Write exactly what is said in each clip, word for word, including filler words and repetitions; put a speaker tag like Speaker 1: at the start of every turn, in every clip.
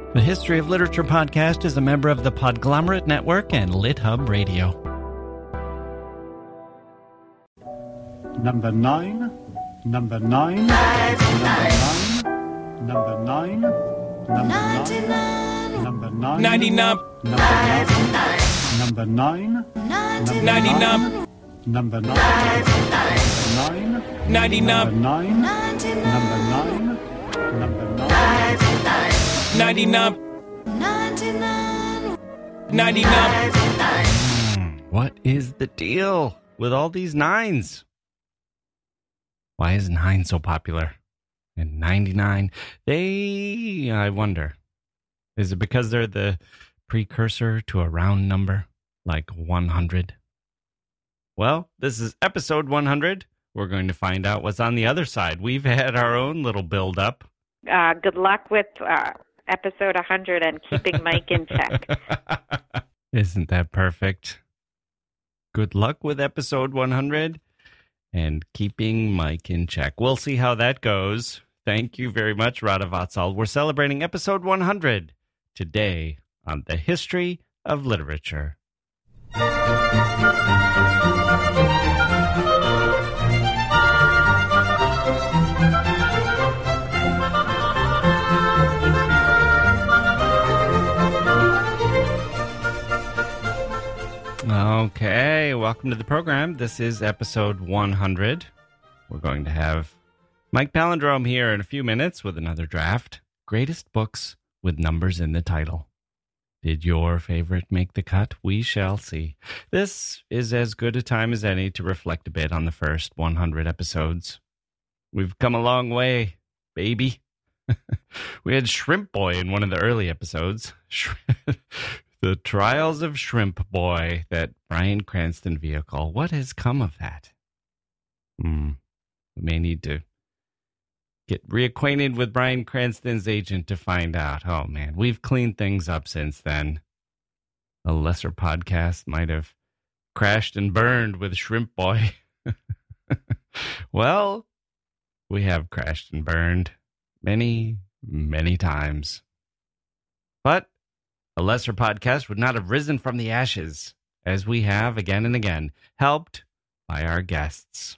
Speaker 1: The History of Literature podcast is a member of the Podglomerate Network and LitHub Radio.
Speaker 2: Number nine, number nine, number nine, number nine, number nine, number nine,
Speaker 3: ninety-nine,
Speaker 2: number nine,
Speaker 3: ninety-nine,
Speaker 2: number nine,
Speaker 3: ninety-nine,
Speaker 2: nine, number nine, number nine,
Speaker 3: ninety-nine, ninety-nine.
Speaker 1: What is the deal with all these nines? Why is nine so popular? And ninety-nine, they, I wonder, is it because they're the precursor to a round number, like one hundred? Well, this is episode one hundred. We're going to find out what's on the other side. We've had our own little build-up.
Speaker 4: Uh, good luck with uh, episode one hundred and keeping Mike in check.
Speaker 1: Isn't that perfect? Good luck with episode one hundred and keeping Mike in check. We'll see how that goes. Thank you very much, Rada Vatsal. We're celebrating episode one hundred today on the History of Literature. Okay, welcome to the program. This is episode one hundred. We're going to have Mike Palindrome here in a few minutes with another draft. Greatest books with numbers in the title. Did your favorite make the cut? We shall see. This is as good a time as any to reflect a bit on the first one hundred episodes. We've come a long way, baby. We had Shrimp Boy in one of the early episodes. The Trials of Shrimp Boy, that Bryan Cranston vehicle. What has come of that? Hmm. We may need to get reacquainted with Bryan Cranston's agent to find out. Oh, man. We've cleaned things up since then. A lesser podcast might have crashed and burned with Shrimp Boy. Well, we have crashed and burned many, many times. But a lesser podcast would not have risen from the ashes, as we have again and again, helped by our guests.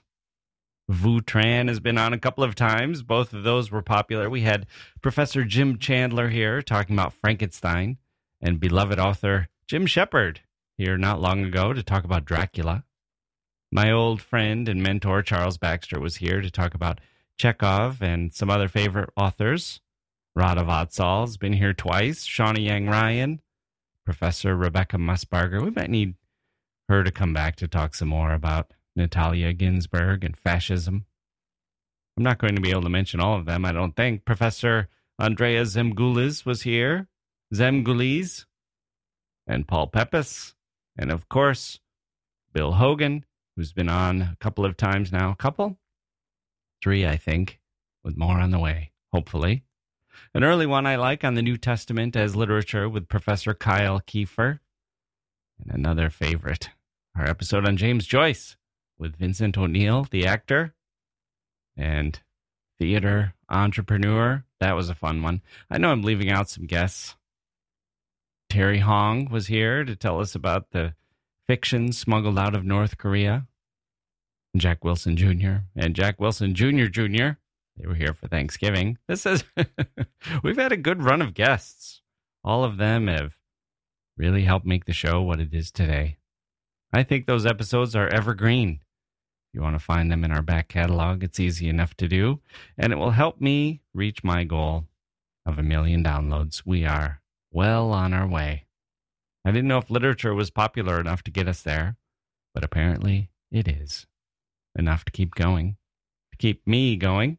Speaker 1: Vu Tran has been on a couple of times. Both of those were popular. We had Professor Jim Chandler here talking about Frankenstein, and beloved author Jim Shepard here not long ago to talk about Dracula. My old friend and mentor Charles Baxter was here to talk about Chekhov and some other favorite authors. Rada Vatsal has been here twice. Shawnee Yang Ryan, Professor Rebecca Musbarger. We might need her to come back to talk some more about Natalia Ginsburg and fascism. I'm not going to be able to mention all of them, I don't think. Professor Andrea Zemgulis was here. Zemgulis. And Paul Pepys. And, of course, Bill Hogan, who's been on a couple of times now. A couple? Three, I think, with more on the way, hopefully. An early one I like on the New Testament as literature with Professor Kyle Kiefer. And another favorite, our episode on James Joyce with Vincent O'Neill, the actor and theater entrepreneur. That was a fun one. I know I'm leaving out some guests. Terry Hong was here to tell us about the fiction smuggled out of North Korea. Jack Wilson Junior and Jack Wilson Junior Junior They were here for Thanksgiving. This is, we've had a good run of guests. All of them have really helped make the show what it is today. I think those episodes are evergreen. If you want to find them in our back catalog, it's easy enough to do. And it will help me reach my goal of a million downloads. We are well on our way. I didn't know if literature was popular enough to get us there, but apparently it is. Enough to keep going, to keep me going.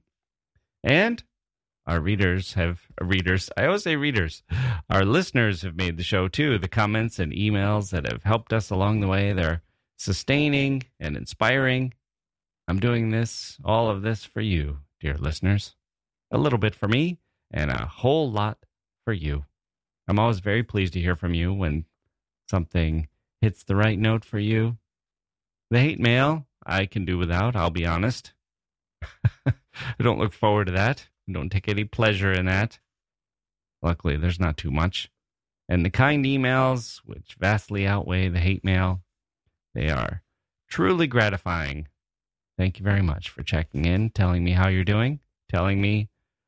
Speaker 1: And our readers have, readers, I always say readers, our listeners have made the show too. The comments and emails that have helped us along the way, they're sustaining and inspiring. I'm doing this, all of this for you, dear listeners. A little bit for me and a whole lot for you. I'm always very pleased to hear from you when something hits the right note for you. The hate mail, I can do without, I'll be honest. I don't look forward to that. I don't take any pleasure in that. Luckily, there's not too much. And the kind emails, which vastly outweigh the hate mail, they are truly gratifying. Thank you very much for checking in, telling me how you're doing, telling me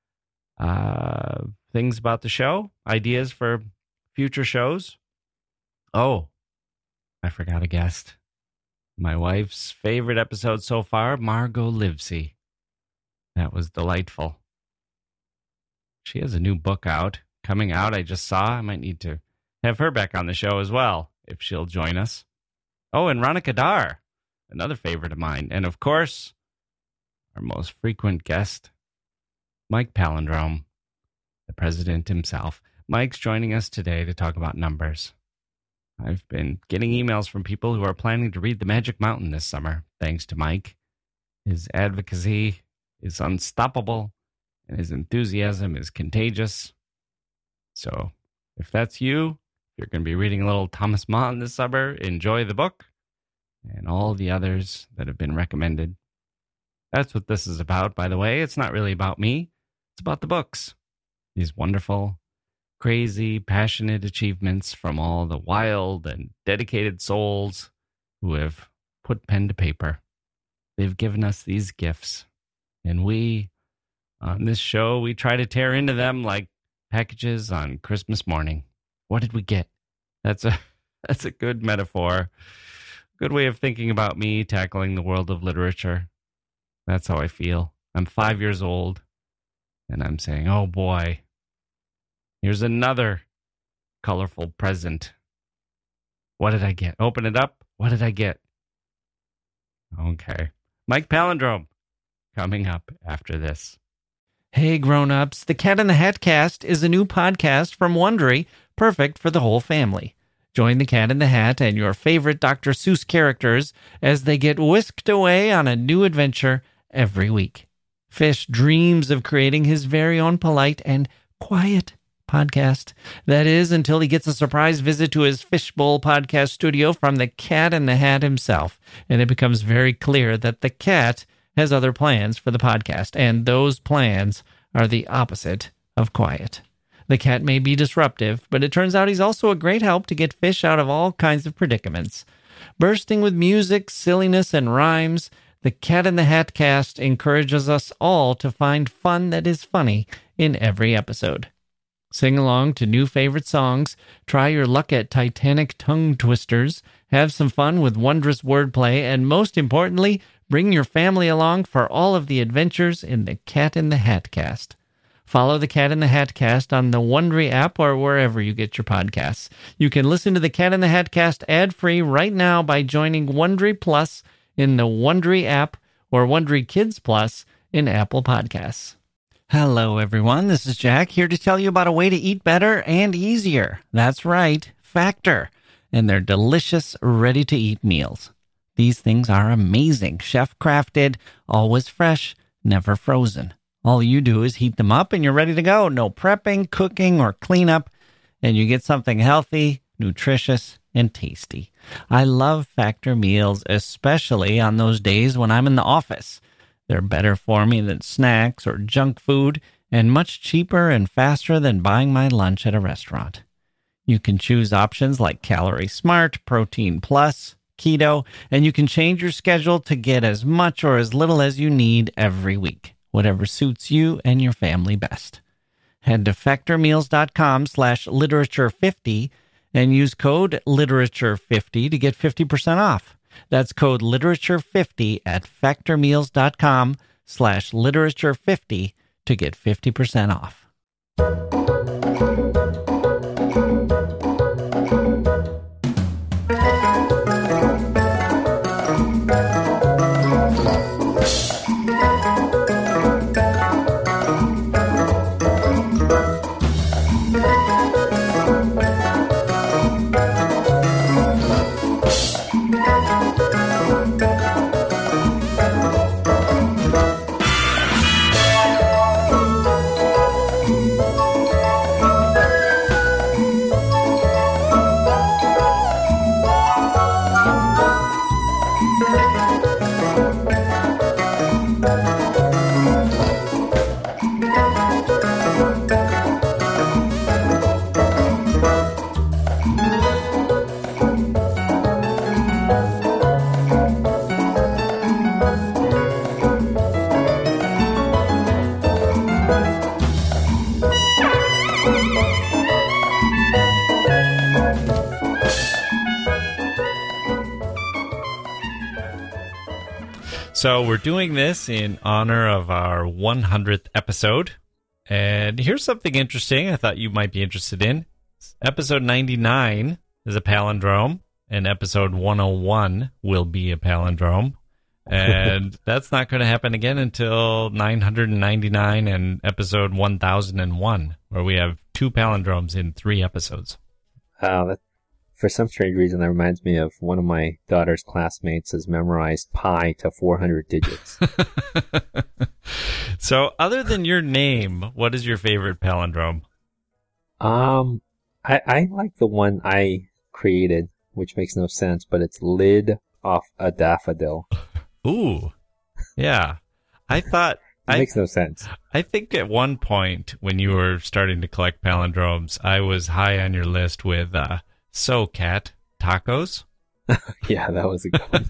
Speaker 1: uh, things about the show, ideas for future shows. Oh, I forgot a guest. My wife's favorite episode so far, Margot Livesey. That was delightful. She has a new book out, coming out, I just saw. I might need to have her back on the show as well, if she'll join us. Oh, and Ronica Dar, another favorite of mine. And of course, our most frequent guest, Mike Palindrome, the president himself. Mike's joining us today to talk about numbers. I've been getting emails from people who are planning to read The Magic Mountain this summer, thanks to Mike. His advocacy is unstoppable, and his enthusiasm is contagious. So, if that's you, you're going to be reading a little Thomas Mann this summer, enjoy the book, and all the others that have been recommended. That's what this is about, by the way. It's not really about me. It's about the books. These wonderful, crazy, passionate achievements from all the wild and dedicated souls who have put pen to paper. They've given us these gifts, and we, on this show, we try to tear into them like packages on Christmas morning. What did we get? That's a that's a good metaphor. Good way of thinking about me tackling the world of literature. That's how I feel. I'm five years old, and I'm saying, oh boy, here's another colorful present. What did I get? Open it up. What did I get? Okay. Mike Palindrome coming up after this.
Speaker 5: Hey grown-ups, the Cat in the Hat Cast is a new podcast from Wondery, perfect for the whole family. Join the Cat in the Hat and your favorite Doctor Seuss characters as they get whisked away on a new adventure every week. Fish dreams of creating his very own polite and quiet podcast. That is, until he gets a surprise visit to his Fishbowl podcast studio from the Cat in the Hat himself, and it becomes very clear that the cat has other plans for the podcast, and those plans are the opposite of quiet. The cat may be disruptive, but it turns out he's also a great help to get Fish out of all kinds of predicaments. Bursting with music, silliness, and rhymes, the Cat in the Hat Cast encourages us all to find fun that is funny in every episode. Sing along to new favorite songs, try your luck at Titanic tongue twisters, have some fun with wondrous wordplay, and most importantly, bring your family along for all of the adventures in the Cat in the Hat Cast. Follow the Cat in the Hat Cast on the Wondery app or wherever you get your podcasts. You can listen to the Cat in the Hat Cast ad-free right now by joining Wondery Plus in the Wondery app or Wondery Kids Plus in Apple Podcasts. Hello, everyone. This is Jack here to tell you about a way to eat better and easier. That's right, Factor, and their delicious, ready-to-eat meals. These things are amazing, chef-crafted, always fresh, never frozen. All you do is heat them up and you're ready to go. No prepping, cooking, or cleanup, and you get something healthy, nutritious, and tasty. I love Factor meals, especially on those days when I'm in the office. They're better for me than snacks or junk food, and much cheaper and faster than buying my lunch at a restaurant. You can choose options like Calorie Smart, Protein Plus, Keto, and you can change your schedule to get as much or as little as you need every week, whatever suits you and your family best. Head to factormeals.com slash literature50 and use code literature fifty to get fifty percent off. That's code literature fifty at factormeals.com slash literature50 to get fifty percent off. So we're doing this in honor of our one hundredth episode. And here's something interesting I thought you might be interested in. Episode ninety-nine is a palindrome, and episode one oh one will be a palindrome. And that's not going to happen again until nine hundred ninety-nine and episode one thousand one, where we have two palindromes in three episodes.
Speaker 6: Wow, that, for some strange reason, that reminds me of one of my daughter's classmates has memorized pi to four hundred digits.
Speaker 5: So, other than your name, what is your favorite palindrome?
Speaker 6: Um, I, I like the one I created, which makes no sense, but it's lid off a daffodil.
Speaker 5: Ooh, yeah. I thought...
Speaker 6: It
Speaker 5: I,
Speaker 6: makes no sense.
Speaker 5: I think at one point when you were starting to collect palindromes, I was high on your list with uh, So Cat Tacos.
Speaker 6: Yeah, that was a good one.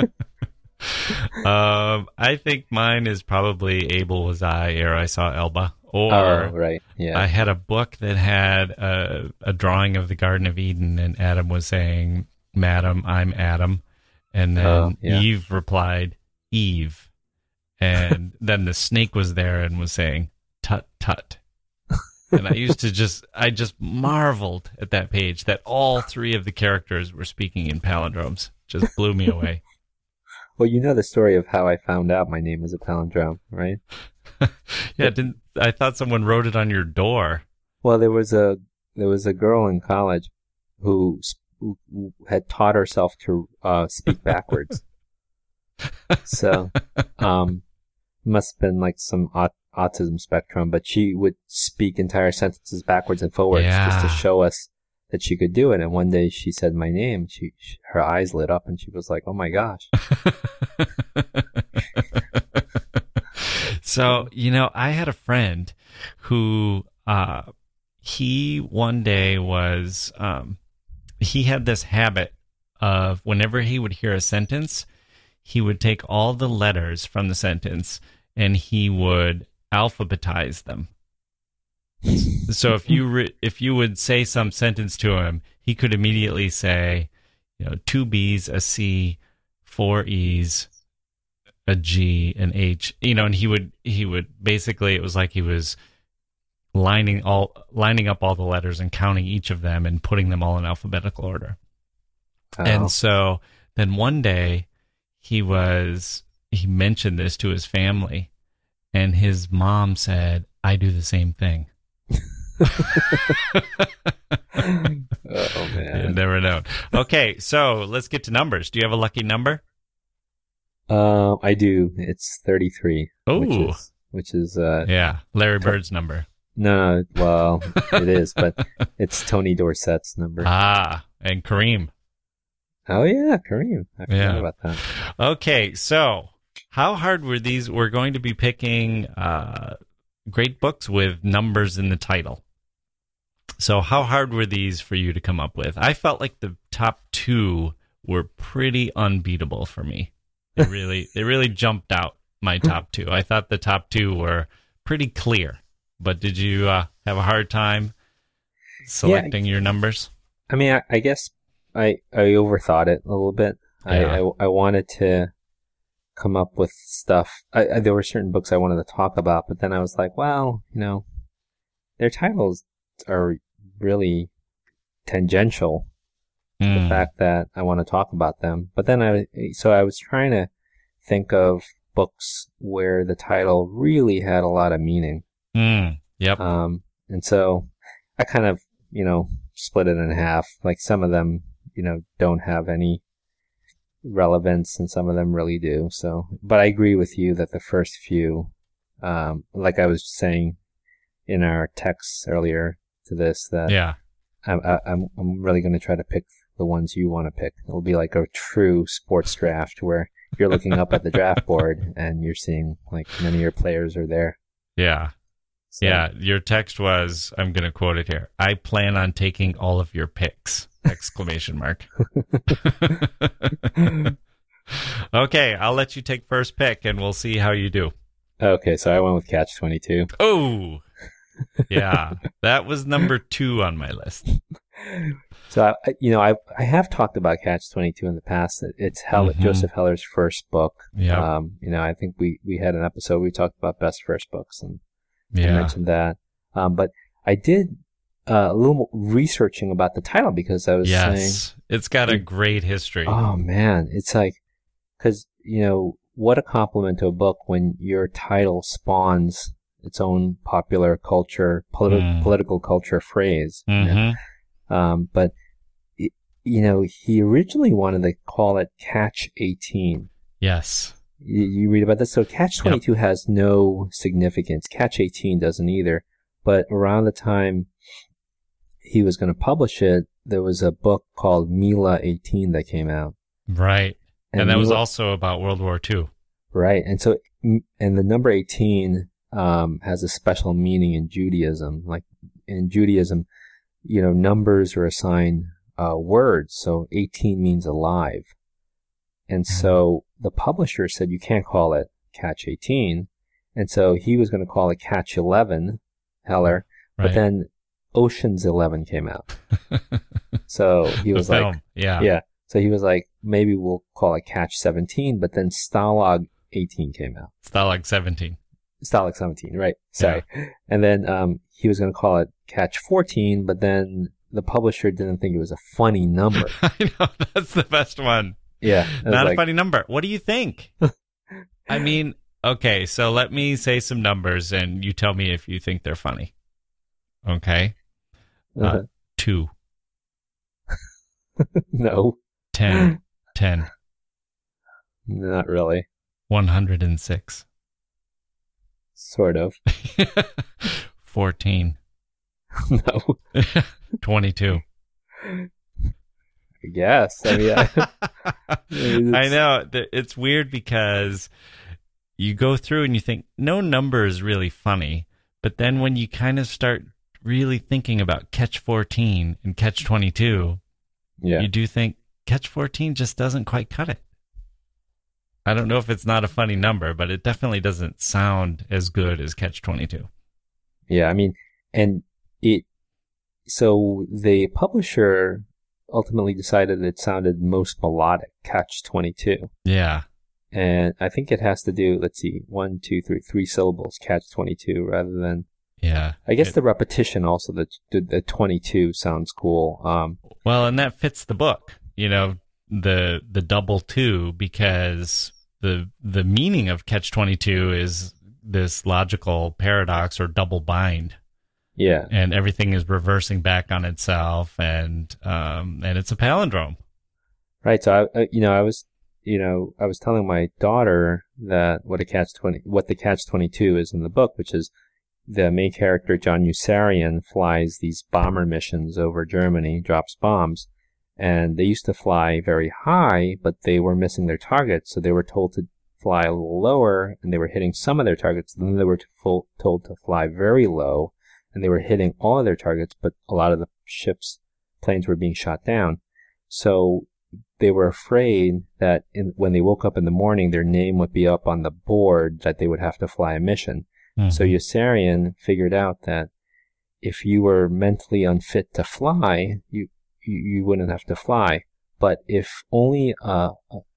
Speaker 5: um, I think mine is probably Abel Was I, Ere I Saw Elba. Or
Speaker 6: Oh, right. Yeah.
Speaker 5: I had a book that had a, a drawing of the Garden of Eden, and Adam was saying, "Madam, I'm Adam." And then
Speaker 6: Oh, yeah.
Speaker 5: Eve replied, "Eve." And then the snake was there and was saying, "Tut, tut." And I used to just, I just marveled at that page that all three of the characters were speaking in palindromes. Just blew me away.
Speaker 6: Well, you know the story of how I found out my name was a palindrome, right?
Speaker 5: Yeah, didn't I thought someone wrote it on your door.
Speaker 6: Well, there was a there was a girl in college who, sp- who had taught herself to uh, speak backwards. So, um, must have been like some aut- autism spectrum, but she would speak entire sentences backwards and forwards just to
Speaker 5: Yeah.
Speaker 6: show us that she could do it. And one day she said my name. She, she her eyes lit up, and she was like, "Oh my gosh!"
Speaker 5: So, you know, I had a friend who, uh, he one day was, um, he had this habit of whenever he would hear a sentence, he would take all the letters from the sentence and he would alphabetize them. So if you re- if you would say some sentence to him, he could immediately say, you know, two B's, a C, four E's, a G, an H, you know, and he would he would basically, it was like he was lining all lining up all the letters and counting each of them and putting them all in alphabetical order.
Speaker 6: Oh.
Speaker 5: And so then one day he was he mentioned this to his family, and his mom said, "I do the same thing."
Speaker 6: Oh
Speaker 5: You
Speaker 6: man.
Speaker 5: never know. Okay, so let's get to numbers. Do you have a lucky number?
Speaker 6: Um, I do. It's thirty-three. Which
Speaker 5: Ooh.
Speaker 6: is, which is uh,
Speaker 5: Yeah, Larry Bird's number.
Speaker 6: no, well, it is, but it's Tony Dorsett's number.
Speaker 5: Ah, and Kareem.
Speaker 6: Oh yeah, Kareem. I forgot
Speaker 5: Yeah.
Speaker 6: about that.
Speaker 5: Okay, so how hard were these? We're going to be picking uh, great books with numbers in the title. So how hard were these for you to come up with? I felt like the top two were pretty unbeatable for me. They really, they really jumped out, my top two. I thought the top two were pretty clear. But did you uh, have a hard time selecting your numbers?
Speaker 6: I mean, I, I guess I I overthought it a little bit. I,
Speaker 5: Yeah.
Speaker 6: I I wanted to come up with stuff. I, I, there were certain books I wanted to talk about, but then I was like, well, you know, their titles are really tangential. The
Speaker 5: Mm.
Speaker 6: fact that I want to talk about them. But then I, so I was trying to think of books where the title really had a lot of meaning.
Speaker 5: Mm. Yep.
Speaker 6: Um, and so I kind of, you know, split it in half. Like some of them, you know, don't have any relevance and some of them really do. So, but I agree with you that the first few, um, like I was saying in our texts earlier to this, that
Speaker 5: Yeah.
Speaker 6: I'm, I'm, I'm really going to try to pick the ones you want to pick. It'll be like a true sports draft where you're looking up at the draft board and you're seeing like many of your players are there.
Speaker 5: Yeah.
Speaker 6: So,
Speaker 5: Yeah. Your text was, I'm going to quote it here. "I plan on taking all of your picks." Exclamation mark. Okay. I'll let you take first pick and we'll see how you do.
Speaker 6: Okay, so I went with Catch twenty-two.
Speaker 5: Oh, yeah. That was number two on my list.
Speaker 6: So, I, I- you know, I I have talked about Catch twenty-two in the past. It- It's Hell,
Speaker 5: Mhm.
Speaker 6: Joseph Heller's first book.
Speaker 5: Yep.
Speaker 6: Um, you know, I think we, we had an episode where we talked about best first books, and I
Speaker 5: Yeah.
Speaker 6: mentioned that. Um, but I did uh, a little researching about the title because I was saying,
Speaker 5: Yes. It's got a great history.
Speaker 6: oh man, it's like, because, you know, what a compliment to a book when your title spawns its own popular culture, politi-
Speaker 5: Mm.
Speaker 6: political culture phrase. you know.
Speaker 5: Mm-hmm.
Speaker 6: Um, but, y- you know, he originally wanted to call it Catch eighteen.
Speaker 5: Yes.
Speaker 6: You, you read about this? So Catch twenty-two has no significance. Catch eighteen doesn't either. But around the time he was going to publish it, there was a book called Mila eighteen that came out.
Speaker 5: Right. And, that was
Speaker 6: Mila-
Speaker 5: also about World War Two.
Speaker 6: Right. And so, m- and the number eighteen um, has a special meaning in Judaism. Like in Judaism, you know, numbers are assigned uh, words. So eighteen means alive. And so the publisher said, you can't call it Catch eighteen. And so he was going to call it Catch eleven, Heller.
Speaker 5: Right.
Speaker 6: But then Ocean's eleven came out. So he
Speaker 5: The
Speaker 6: was like,
Speaker 5: film. Yeah.
Speaker 6: yeah. So he was like, maybe we'll call it Catch seventeen, but then Stalag eighteen came out.
Speaker 5: Stalag seventeen.
Speaker 6: Stalag seventeen, right. Sorry. And then um, he was going to call it Catch fourteen, but then the publisher didn't think it was a funny number.
Speaker 5: I know. That's the best one.
Speaker 6: Yeah. it was
Speaker 5: Not
Speaker 6: like,
Speaker 5: a funny number. What do you think? I mean, okay, so let me say some numbers and you tell me if you think they're funny. Okay. Uh,
Speaker 6: uh,
Speaker 5: two,
Speaker 6: no,
Speaker 5: ten, ten,
Speaker 6: not really.
Speaker 5: one hundred six,
Speaker 6: Sort of.
Speaker 5: fourteen,
Speaker 6: No,
Speaker 5: twenty-two.
Speaker 6: I guess. I mean, I,
Speaker 5: I know. th- It's weird because you go through and you think no number is really funny, but then when you kind of start really thinking about Catch fourteen and Catch twenty-two,
Speaker 6: yeah.
Speaker 5: you do think Catch fourteen just doesn't quite cut it. I don't know if it's not a funny number, but it definitely doesn't sound as good as Catch twenty-two.
Speaker 6: Yeah, I mean, and it, so the publisher ultimately decided it sounded most melodic, Catch twenty-two.
Speaker 5: Yeah.
Speaker 6: And I think it has to do, let's see, one, two, three, three syllables, Catch twenty-two, rather than,
Speaker 5: Yeah.
Speaker 6: I guess
Speaker 5: It-
Speaker 6: the repetition also, the, the, the twenty-two sounds cool. Um,
Speaker 5: Well, and that fits the book, you know, the the double two, because the the meaning of Catch twenty-two is this logical paradox or double bind,
Speaker 6: yeah.
Speaker 5: and everything is reversing back on itself, and um and it's a palindrome.
Speaker 6: Right. So I, I- you know, I was, you know, I was telling my daughter that what a catch twenty, what the catch twenty-two is in the book, which is the main character, John Yossarian, flies these bomber missions over Germany, drops bombs, and they used to fly very high, but they were missing their targets, so they were told to fly a little lower, and they were hitting some of their targets. Then they were to full, told to fly very low, and they were hitting all of their targets, but a lot of the ships, planes were being shot down. So they were afraid that in, when they woke up in the morning, their name would be up on the board that they would have to fly a mission. So Yossarian figured out that if you were mentally unfit to fly, you you, you wouldn't have to fly. But if only a,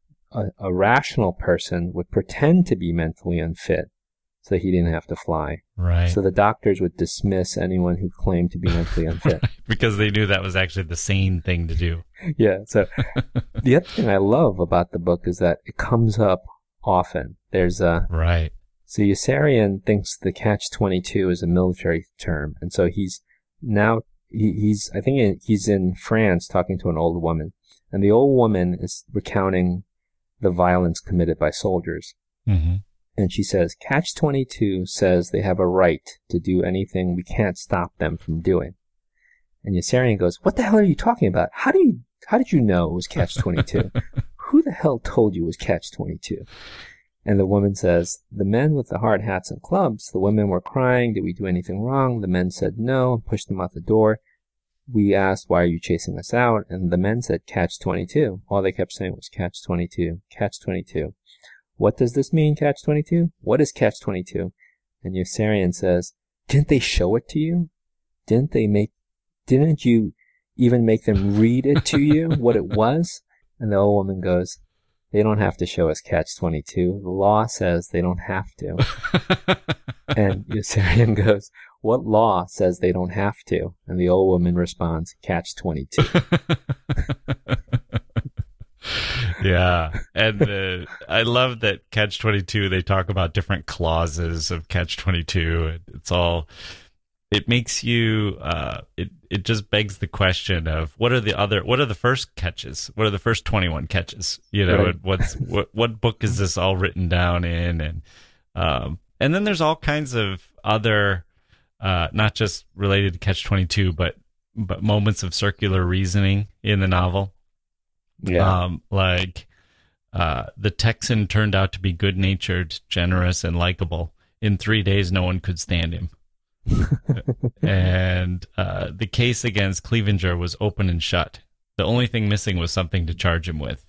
Speaker 6: a a rational person would pretend to be mentally unfit, so he didn't have to fly.
Speaker 5: Right.
Speaker 6: So the doctors would dismiss anyone who claimed to be mentally unfit.
Speaker 5: Because they knew that was actually the sane thing to do.
Speaker 6: Yeah. So the other thing I love about the book is that it comes up often. There's a
Speaker 5: Right.
Speaker 6: So Yossarian thinks the catch twenty-two is a military term, and so he's now he, he's I think in, he's in France talking to an old woman, and the old woman is recounting the violence committed by soldiers,
Speaker 5: Mm-hmm.
Speaker 6: and she says catch twenty-two says they have a right to do anything we can't stop them from doing, and Yossarian goes, "What the hell are you talking about? How do you how did you know it was catch twenty-two? Who the hell told you it was catch twenty-two?" And the woman says, the men with the hard hats and clubs, the women were crying, did we do anything wrong? The men said no, and pushed them out the door. We asked, why are you chasing us out? And the men said, catch twenty-two. All they kept saying was catch twenty-two, catch twenty-two. What does this mean, catch twenty-two? What is catch twenty-two? And Yossarian says, didn't they show it to you? Didn't they make, didn't you even make them read it to you, what it was? And the old woman goes, they don't have to show us Catch twenty-two. The law says they don't have to. And Yossarian goes, what law says they don't have to? And the old woman responds, Catch twenty-two.
Speaker 1: Yeah. And uh, I love that Catch twenty-two, they talk about different clauses of Catch twenty-two. It's all, it makes you, uh, it, it just begs the question of what are the other, what are the first catches? What are the first twenty-one catches? You know,
Speaker 6: Right.
Speaker 1: what's, what, what book is this all written down in? And, um, and then there's all kinds of other, uh, not just related to Catch twenty-two, but, but moments of circular reasoning in the novel.
Speaker 6: Yeah.
Speaker 1: Um, like, uh, the Texan turned out to be good-natured, generous, and likable. In three days, no one could stand him. And uh, the case against Clevenger was open and shut. The only thing missing was something to charge him with.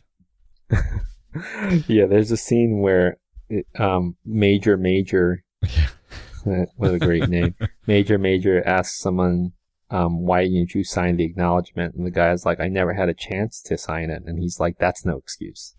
Speaker 6: Yeah, there's a scene where it, um, Major Major, what a great name, Major Major asks someone, um, why didn't you sign the acknowledgement? And the guy's like, I never had a chance to sign it. And he's like, that's no excuse.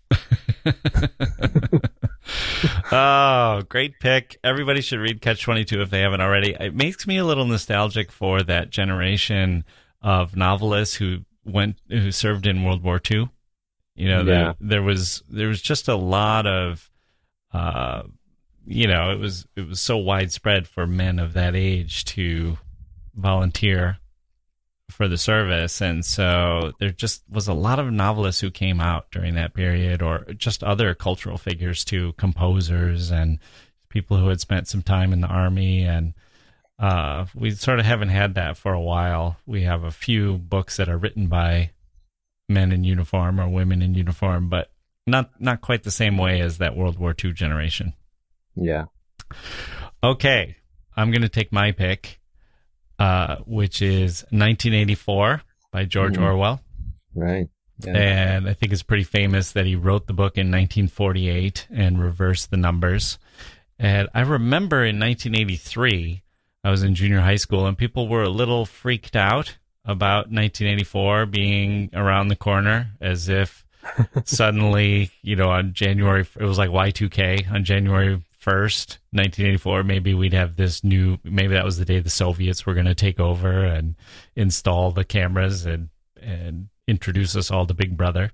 Speaker 1: Oh, great pick. Everybody should read Catch twenty-two if they haven't already. It makes me a little nostalgic for that generation of novelists who went, who served in World War Two. You know,
Speaker 6: Yeah.
Speaker 1: there, there was, there was just a lot of, uh, you know, it was, it was so widespread for men of that age to volunteer for the service. And so there just was a lot of novelists who came out during that period, or just other cultural figures too, composers and people who had spent some time in the army. And uh, we sort of haven't had that for a while. We have a few books that are written by men in uniform or women in uniform, but not, not quite the same way as that World War Two generation.
Speaker 6: Yeah.
Speaker 1: Okay, I'm going to take my pick. Uh, which is nineteen eighty-four by George
Speaker 6: Mhm.
Speaker 1: Orwell.
Speaker 6: Right. Yeah.
Speaker 1: And I think it's pretty famous that he wrote the book in nineteen forty-eight and reversed the numbers. And I remember in nineteen eighty-three, I was in junior high school, and people were a little freaked out about nineteen eighty-four being around the corner, as if suddenly, you know, on January, it was like Y two K, on January first, nineteen eighty-four, maybe we'd have this new, maybe that was the day the Soviets were going to take over and install the cameras and, and introduce us all to Big Brother.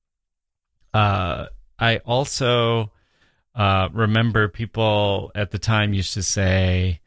Speaker 1: Uh, I also uh, remember people at the time used to say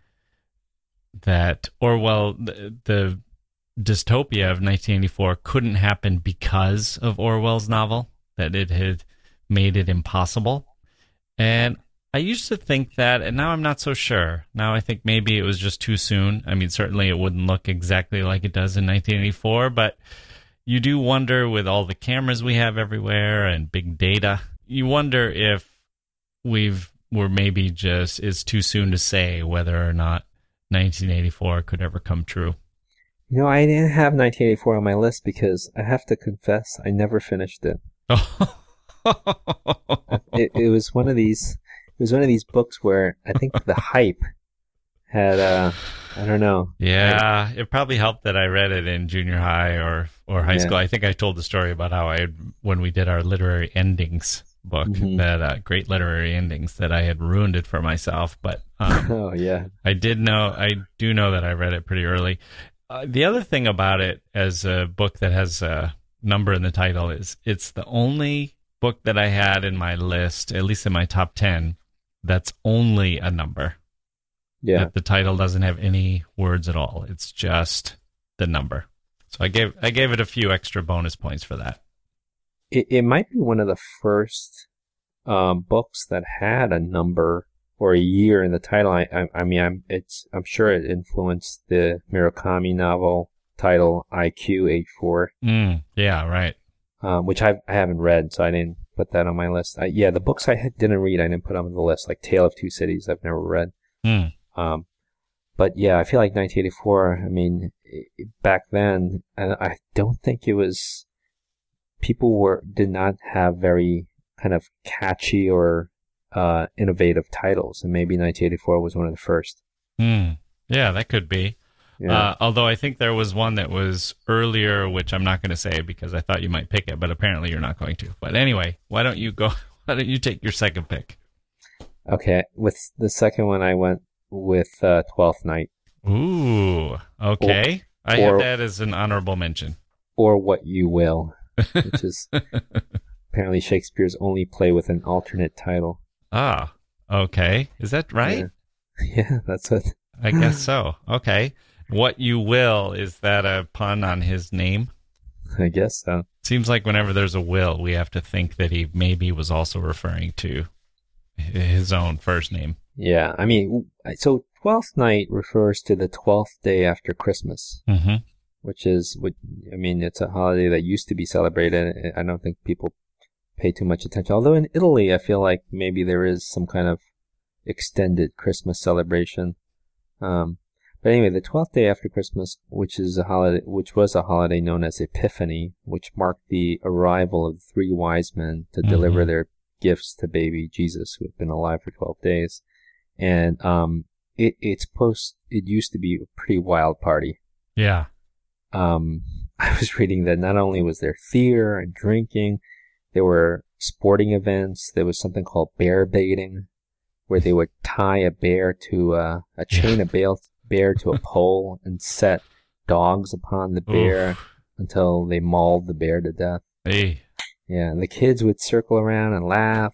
Speaker 1: that Orwell, the, the dystopia of nineteen eighty-four couldn't happen because of Orwell's novel, that it had made it impossible. And I used to think that, and now I'm not so sure. Now I think maybe it was just too soon. I mean, certainly it wouldn't look exactly like it does in nineteen eighty-four, but you do wonder, with all the cameras we have everywhere and big data, you wonder if we've, we're maybe just, it's too soon to say whether or not nineteen eighty-four could ever come true.
Speaker 6: You know, I didn't have nineteen eighty-four on my list because I have to confess, I never finished it. it, it was one of these, it was one of these books where I think the hype had, uh, I don't know.
Speaker 1: Yeah, it probably helped that I read it in junior high or, or high
Speaker 6: Yeah.
Speaker 1: school. I think I told the story about how I had, when we did our literary endings book,
Speaker 6: Mhm.
Speaker 1: that uh, great literary endings, that I had ruined it for myself. But um,
Speaker 6: Oh, yeah.
Speaker 1: I did know, I do know that I read it pretty early. Uh, the other thing about it, as a book that has a number in the title, is it's the only book that I had in my list, at least in my top ten, that's only a number.
Speaker 6: Yeah.
Speaker 1: That the title doesn't have any words at all. It's just the number. So I gave I gave it a few extra bonus points for that.
Speaker 6: It, it might be one of the first um, books that had a number or a year in the title. I, I, I mean, I'm it's I'm sure it influenced the Murakami novel title I Q eighty-four,
Speaker 1: Mm, yeah, right.
Speaker 6: um, which I I haven't read, so I didn't put that on my list. I, yeah, the books I had, didn't read, I didn't put on the list, like Tale of Two Cities. I've never read.
Speaker 1: Mm.
Speaker 6: Um, but yeah, I feel like nineteen eighty-four. I mean, i- back then, and I don't think it was. People were did not have very kind of catchy or uh, innovative titles, and maybe nineteen eighty-four was one of the first.
Speaker 1: Mm. Yeah, that could be.
Speaker 6: Yeah.
Speaker 1: Uh, although I think there was one that was earlier, which I'm not going to say because I thought you might pick it, but apparently you're not going to. But anyway, why don't you go? Why don't you take your second pick?
Speaker 6: Okay, with the second one, I went with uh, Twelfth Night,
Speaker 1: Ooh, okay.
Speaker 6: Or-
Speaker 1: I
Speaker 6: or-
Speaker 1: have that as an honorable mention.
Speaker 6: or What You Will, which is apparently Shakespeare's only play with an alternate title.
Speaker 1: Ah, okay. Is that right?
Speaker 6: Yeah, yeah that's what.
Speaker 1: I guess so. Okay. What You Will, is that a pun on his name?
Speaker 6: I guess so.
Speaker 1: Seems like whenever there's a will, we have to think that he maybe was also referring to his own first name.
Speaker 6: Yeah, I mean, so Twelfth Night refers to the twelfth day after Christmas,
Speaker 1: Mm-hmm.
Speaker 6: which is, what I mean, it's a holiday that used to be celebrated. I don't think people pay too much attention. Although in Italy, I feel like maybe there is some kind of extended Christmas celebration. Um, but anyway, the twelfth day after Christmas, which is a holiday, which was a holiday known as Epiphany, which marked the arrival of three wise men to
Speaker 1: Mhm.
Speaker 6: deliver their gifts to baby Jesus, who had been alive for twelve days. And um, it it's post. It used to be a pretty wild party.
Speaker 1: Yeah.
Speaker 6: Um, I was reading that not only was there theater and drinking, there were sporting events. There was something called bear baiting, where they would tie a bear to uh, a chain of bear, bear to a pole and set dogs upon the bear until they mauled the bear to death.
Speaker 1: Hey.
Speaker 6: Yeah, and the kids would circle around and laugh.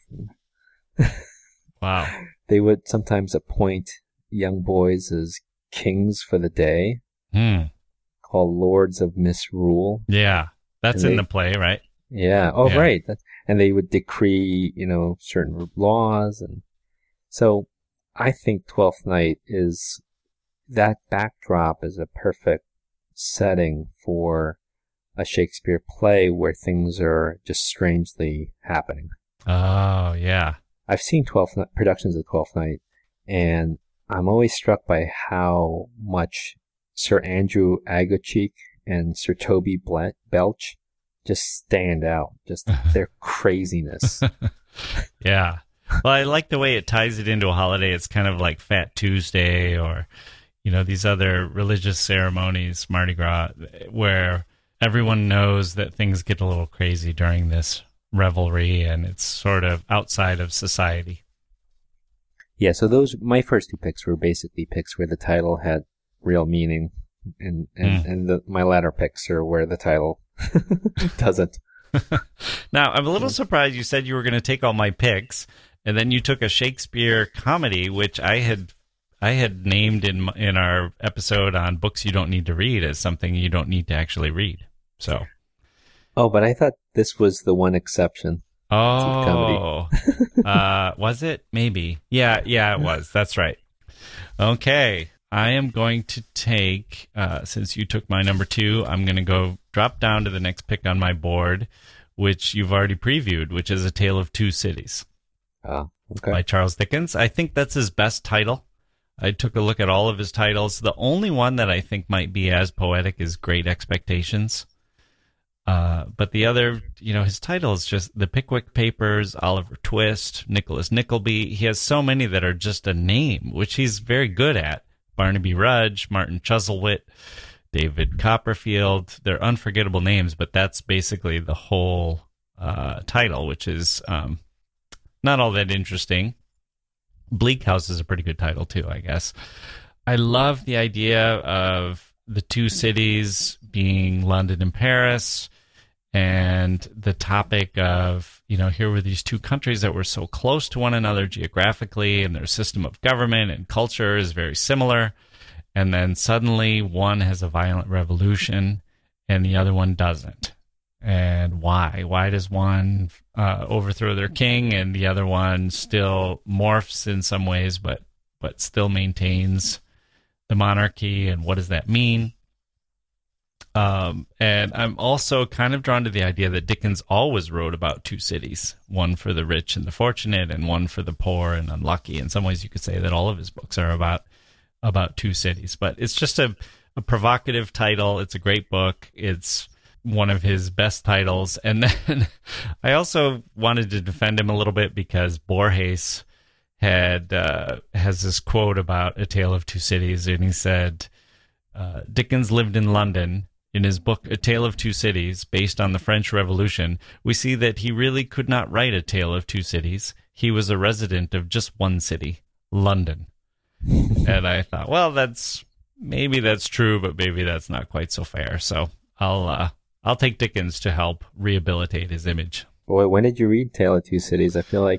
Speaker 6: And
Speaker 1: Wow.
Speaker 6: they would sometimes appoint young boys as kings for the day,
Speaker 1: Hmm.
Speaker 6: called Lords of Misrule.
Speaker 1: Yeah. That's
Speaker 6: And
Speaker 1: in
Speaker 6: they-
Speaker 1: the play, right?
Speaker 6: Yeah. Oh,
Speaker 1: Yeah.
Speaker 6: right. That's, and they would decree, you know, certain laws. And so I think Twelfth Night is, that backdrop is a perfect setting for a Shakespeare play where things are just strangely happening.
Speaker 1: Oh, yeah.
Speaker 6: I've seen Twelfth Night, productions of Twelfth Night, and I'm always struck by how much Sir Andrew Aguecheek and Sir Toby Ble- Belch just stand out. Just their craziness.
Speaker 1: Yeah. Well, I like the way it ties it into a holiday. It's kind of like Fat Tuesday or, you know, these other religious ceremonies, Mardi Gras, where everyone knows that things get a little crazy during this revelry and it's sort of outside of society.
Speaker 6: Yeah, so those, my first two picks were basically picks where the title had real meaning, and and,
Speaker 1: Mm.
Speaker 6: and the, my latter picks are where the title doesn't.
Speaker 1: Now, I'm a little surprised you said you were going to take all my picks, and then you took a Shakespeare comedy, which I had I had named in m- in our episode on books you don't need to read as something you don't need to actually read. So,
Speaker 6: Oh, but I thought this was the one exception.
Speaker 1: oh, uh, was it? Maybe. Yeah, yeah, it was. That's right. Okay. I am going to take, uh, since you took my number two, I'm going to go drop down to the next pick on my board, which you've already previewed, which is A Tale of Two Cities
Speaker 6: Oh, okay.
Speaker 1: by Charles Dickens. I think that's his best title. I took a look at all of his titles. The only one that I think might be as poetic is Great Expectations. Uh, but the other, you know, his title is just The Pickwick Papers, Oliver Twist, Nicholas Nickleby. He has so many that are just a name, which he's very good at. Barnaby Rudge, Martin Chuzzlewit, David Copperfield. They're unforgettable names, but that's basically the whole uh, title, which is um, not all that interesting. Bleak House is a pretty good title, too, I guess. I love the idea of the two cities being London and Paris, and the topic of, you know, here were these two countries that were so close to one another geographically, and their system of government and culture is very similar. And then suddenly one has a violent revolution and the other one doesn't. And why? Why does one uh, overthrow their king and the other one still morphs in some ways, but but still maintains the monarchy? And what does that mean? Um, and I'm also kind of drawn to the idea that Dickens always wrote about two cities, one for the rich and the fortunate and one for the poor and unlucky. In some ways, you could say that all of his books are about about two cities. But it's just a, a provocative title. It's a great book. It's one of his best titles. And then I also wanted to defend him a little bit because Borges had uh, has this quote about A Tale of Two Cities, and he said, uh, Dickens lived in London. In his book, A Tale of Two Cities, based on the French Revolution, we see that he really could not write A Tale of Two Cities. He was a resident of just one city, London. And I thought, well, that's maybe that's true, but maybe that's not quite so fair. So I'll uh, I'll take Dickens to help rehabilitate his image.
Speaker 6: Boy, when did you read Tale of Two Cities? I feel like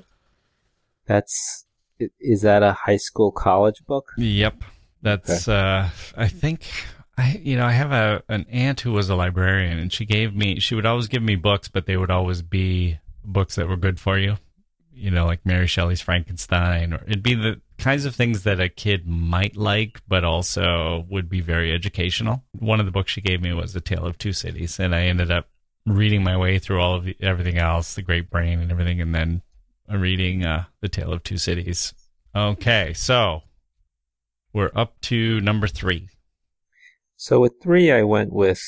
Speaker 6: that's is that a high school college book?
Speaker 1: Yep, that's okay. uh, I think. I, you know, I have a an aunt who was a librarian, and she gave me, she would always give me books, but they would always be books that were good for you. You know, like Mary Shelley's Frankenstein, or it'd be the kinds of things that a kid might like, but also would be very educational. One of the books she gave me was A Tale of Two Cities, and I ended up reading my way through all of the, everything else, The Great Brain and everything, and then reading uh, The Tale of Two Cities. Okay, so we're up to number three.
Speaker 6: So with three, I went with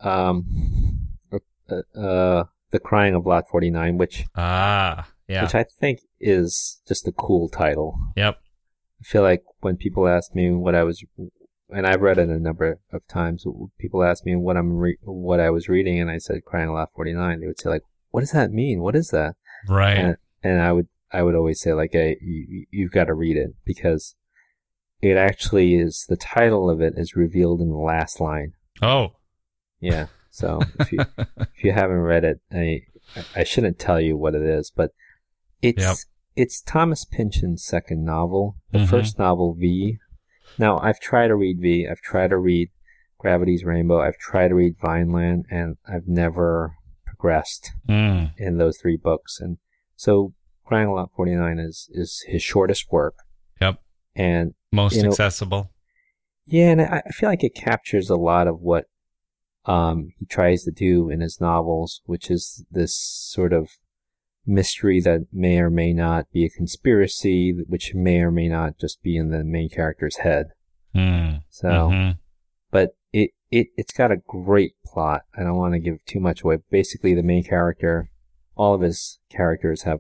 Speaker 6: um, uh, uh, The Crying of Lot forty-nine, which
Speaker 1: ah, yeah,
Speaker 6: which I think is just a cool title.
Speaker 1: Yep.
Speaker 6: I feel like when people ask me what I was, and I've read it a number of times, people ask me what I'm re- what I was reading, and I said Crying of Lot forty-nine. They would say like, "What does that mean? What is that?"
Speaker 1: Right.
Speaker 6: And, and I would I would always say like, "Hey, you, you've got to read it because." It actually is, the title of it is revealed in the last line.
Speaker 1: Oh.
Speaker 6: Yeah. So if you if you haven't read it, I I shouldn't tell you what it is, but it's
Speaker 1: yep.
Speaker 6: it's Thomas Pynchon's second novel. The
Speaker 1: mm-hmm.
Speaker 6: first novel, V. Now, I've tried to read V. I've tried to read Gravity's Rainbow. I've tried to read Vineland, and I've never progressed
Speaker 1: mm.
Speaker 6: in those three books. And so Crying of Lot forty-nine is, is his shortest work.
Speaker 1: Yep.
Speaker 6: And
Speaker 1: most
Speaker 6: you know,
Speaker 1: accessible.
Speaker 6: Yeah, and I, I feel like it captures a lot of what um, he tries to do in his novels, which is this sort of mystery that may or may not be a conspiracy, which may or may not just be in the main character's head.
Speaker 1: Mm.
Speaker 6: So,
Speaker 1: mm-hmm.
Speaker 6: but it, it, it's got a great plot. I don't want to give too much away. Basically, the main character, all of his characters have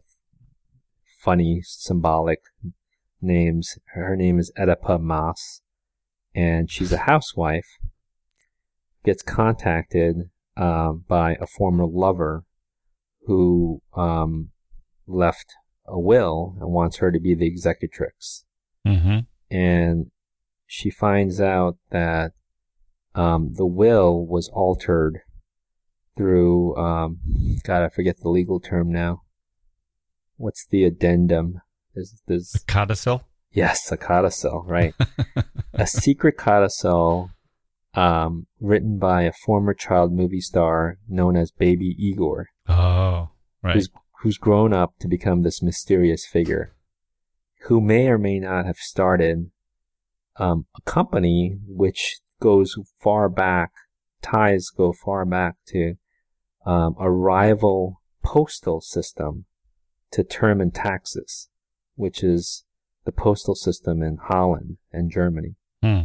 Speaker 6: funny, symbolic names. Her name is Oedipa Maas, and she's a housewife. Gets contacted um, by a former lover who um, left a will and wants her to be the executrix.
Speaker 1: Mm-hmm.
Speaker 6: And she finds out that um, the will was altered through, um, God, I forget the legal term now. What's the addendum? There's, there's,
Speaker 1: a codicil?
Speaker 6: Yes, a codicil, right. A secret codicil um, written by a former child movie star known as Baby Igor.
Speaker 1: Oh, right.
Speaker 6: Who's, who's grown up to become this mysterious figure who may or may not have started um, a company which goes far back, ties go far back to um, a rival postal system to term and taxes, which is the postal system in Holland and Germany.
Speaker 1: Hmm.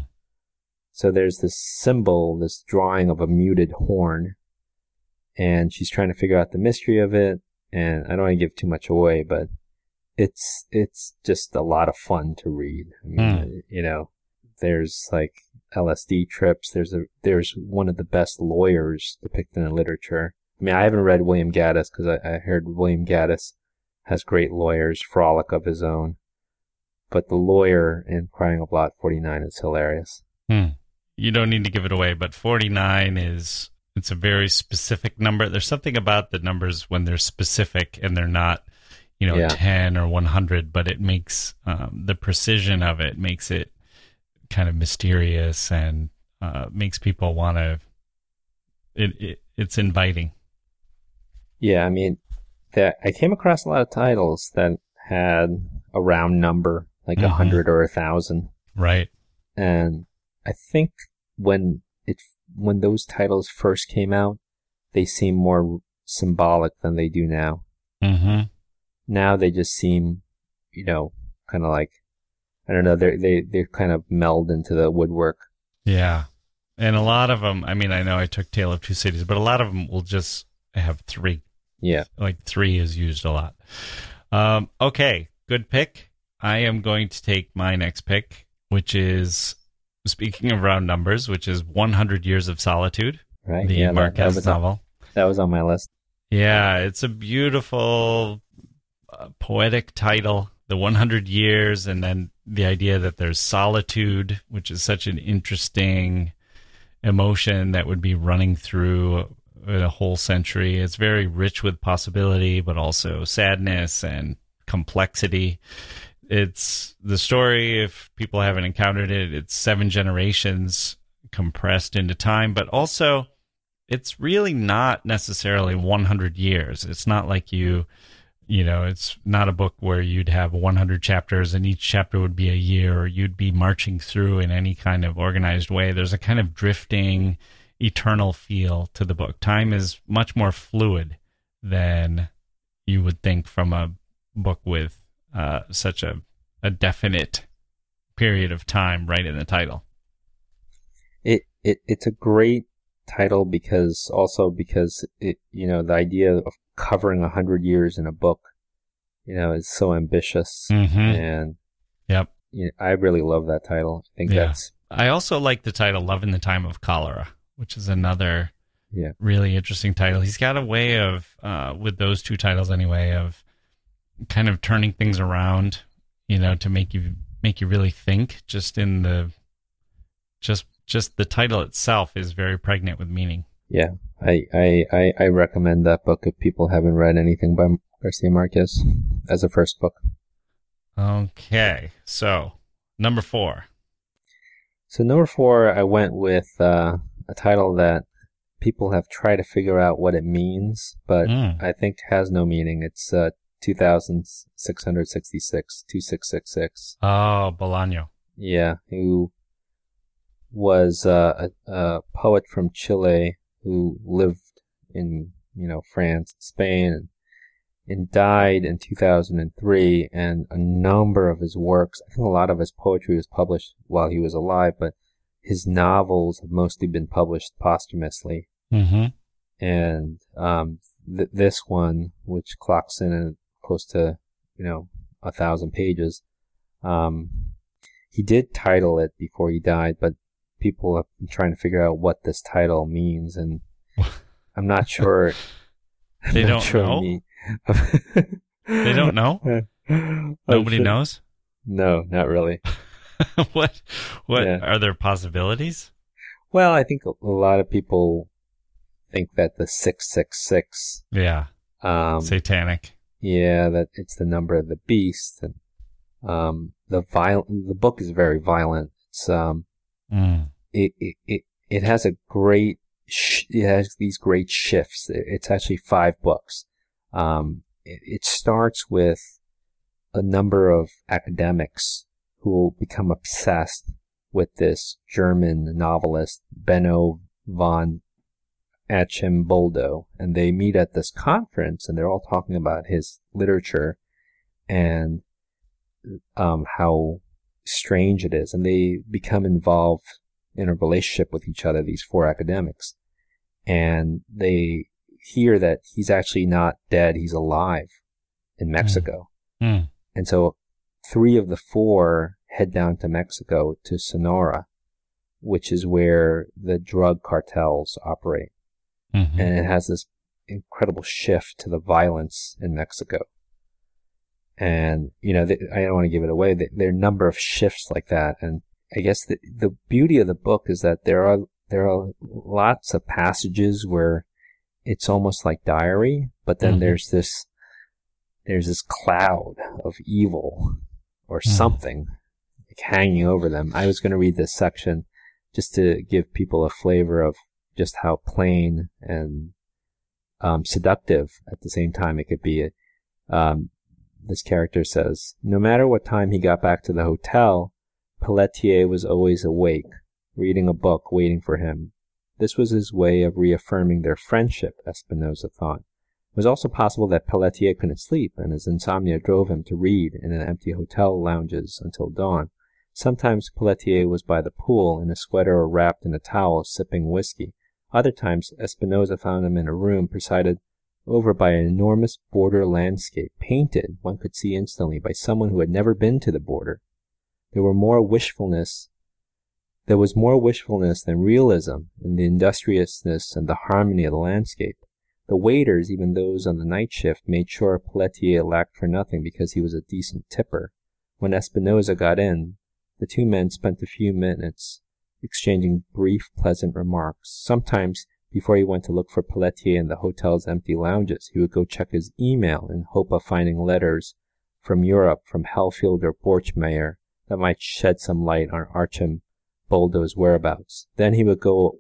Speaker 6: So there's this symbol, this drawing of a muted horn, and she's trying to figure out the mystery of it, and I don't want to give too much away, but it's it's just a lot of fun to read. I mean,
Speaker 1: hmm.
Speaker 6: you know, there's like L S D trips, there's a there's one of the best lawyers depicted in literature. I mean, I haven't read William Gaddis because I, I heard William Gaddis has great lawyers, frolic of his own. But the lawyer in Crying of Lot forty-nine is hilarious.
Speaker 1: Hmm. You don't need to give it away, but forty-nine is, it's a very specific number. There's something about the numbers when they're specific and they're not, you know,
Speaker 6: yeah.
Speaker 1: ten or one hundred, but it makes um, the precision of it makes it kind of mysterious and uh, makes people want to, it, it it's inviting.
Speaker 6: Yeah, I mean, that I came across a lot of titles that had a round number, like a mm-hmm. hundred or a thousand.
Speaker 1: Right.
Speaker 6: And I think when it when those titles first came out, they seemed more symbolic than they do now.
Speaker 1: Mm-hmm.
Speaker 6: Now they just seem, you know, kind of like, I don't know, they they they kind of meld into the woodwork.
Speaker 1: Yeah, and a lot of them. I mean, I know I took Tale of Two Cities, but a lot of them will just have three.
Speaker 6: Yeah,
Speaker 1: like three is used a lot. Um, okay, good pick. I am going to take my next pick, which is speaking of round numbers, which is one hundred Years of Solitude,
Speaker 6: Right?
Speaker 1: the
Speaker 6: yeah, that,
Speaker 1: Marquez
Speaker 6: that was on,
Speaker 1: novel.
Speaker 6: that was on my list.
Speaker 1: Yeah, it's a beautiful, uh, poetic title, the one hundred years, and then the idea that there's solitude, which is such an interesting emotion that would be running through a whole century. It's very rich with possibility, but also sadness and complexity. It's the story, if people haven't encountered it, it's seven generations compressed into time, but also it's really not necessarily one hundred years. It's not like you, you know, it's not a book where you'd have one hundred chapters and each chapter would be a year, or you'd be marching through in any kind of organized way. There's a kind of drifting, eternal feel to the book. Time is much more fluid than you would think from a book with uh, such a, a definite period of time right in the title.
Speaker 6: It, it it's a great title because also because it, you know, the idea of covering a hundred years in a book, you know, is so ambitious.
Speaker 1: Mm-hmm.
Speaker 6: And
Speaker 1: Yep.
Speaker 6: you know, I really love that title. I think
Speaker 1: Yeah.
Speaker 6: that's,
Speaker 1: I also like the title Love in the Time of Cholera, which is another
Speaker 6: yeah.
Speaker 1: really interesting title. He's got a way of, uh, with those two titles anyway, of kind of turning things around, you know, to make you make you really think. Just in the, just just the title itself is very pregnant with meaning.
Speaker 6: Yeah. I, I, I, I recommend that book if people haven't read anything by Garcia Marquez as a first book.
Speaker 1: Okay, so number four.
Speaker 6: So number four, I went with uh, a title that people have tried to figure out what it means, but
Speaker 1: Mm.
Speaker 6: I think has no meaning. It's uh, two thousand six hundred sixty-six, two six six six.
Speaker 1: Oh, Bolaño.
Speaker 6: Yeah, who was uh, a, a poet from Chile who lived in, you know, France, Spain, and, and died in two thousand three, and a number of his works, I think a lot of his poetry was published while he was alive, but his novels have mostly been published posthumously.
Speaker 1: Mm-hmm.
Speaker 6: And um, th- this one, which clocks in at close to, you know, a thousand pages, um, he did title it before he died, but people have been trying to figure out what this title means, and I'm not sure. I'm
Speaker 1: They
Speaker 6: not
Speaker 1: don't
Speaker 6: sure
Speaker 1: know?
Speaker 6: me-
Speaker 1: They don't know?
Speaker 6: I'm
Speaker 1: Nobody
Speaker 6: sure-
Speaker 1: knows?
Speaker 6: No, not really.
Speaker 1: what? What
Speaker 6: Yeah.
Speaker 1: are there possibilities?
Speaker 6: Well, I think a a lot of people think that the six six six,
Speaker 1: Yeah,
Speaker 6: um,
Speaker 1: satanic.
Speaker 6: yeah, that it's the number of the beast, and um, the viol- The book is very violent. It's um,
Speaker 1: Mm.
Speaker 6: it it it, it has a great. Sh- it has these great shifts. It- It's actually five books. Um, it, it starts with a number of academics who will become obsessed with this German novelist, Benno von Archimboldo, and they meet at this conference, and they're all talking about his literature and um, how strange it is, and they become involved in a relationship with each other, these four academics, and they hear that he's actually not dead, he's alive in Mexico.
Speaker 1: Mm.
Speaker 6: And so three of the four head down to Mexico, to Sonora, which is where the drug cartels operate.
Speaker 1: Mhm.
Speaker 6: And it has this incredible shift to the violence in Mexico. And, you know, th- I don't want to give it away. Th- There are a number of shifts like that. And I guess the, the beauty of the book is that there are, there are lots of passages where it's almost like diary, but then
Speaker 1: Mhm.
Speaker 6: there's this, there's this cloud of evil or
Speaker 1: Mhm.
Speaker 6: something like hanging over them. I was going to read this section just to give people a flavor of just how plain and um, seductive at the same time it could be. Um, this character says, no matter what time he got back to the hotel, Pelletier was always awake, reading a book, waiting for him. This was his way of reaffirming their friendship, Espinosa thought. It was also possible that Pelletier couldn't sleep, and his insomnia drove him to read in an empty hotel lounges until dawn. Sometimes Pelletier was by the pool, in a sweater or wrapped in a towel, sipping whiskey. Other times, Espinosa found him in a room presided over by an enormous border landscape, painted, one could see instantly, by someone who had never been to the border. There were more wishfulness There was more wishfulness than realism in the industriousness and the harmony of the landscape. The waiters, even those on the night shift, made sure Pelletier lacked for nothing because he was a decent tipper. When Espinosa got in, the two men spent a few minutes exchanging brief, pleasant remarks. Sometimes, before he went to look for Pelletier in the hotel's empty lounges, he would go check his email in hope of finding letters from Europe, from Helfield or Borchmeyer, that might shed some light on Archim Boldo's whereabouts. Then he would go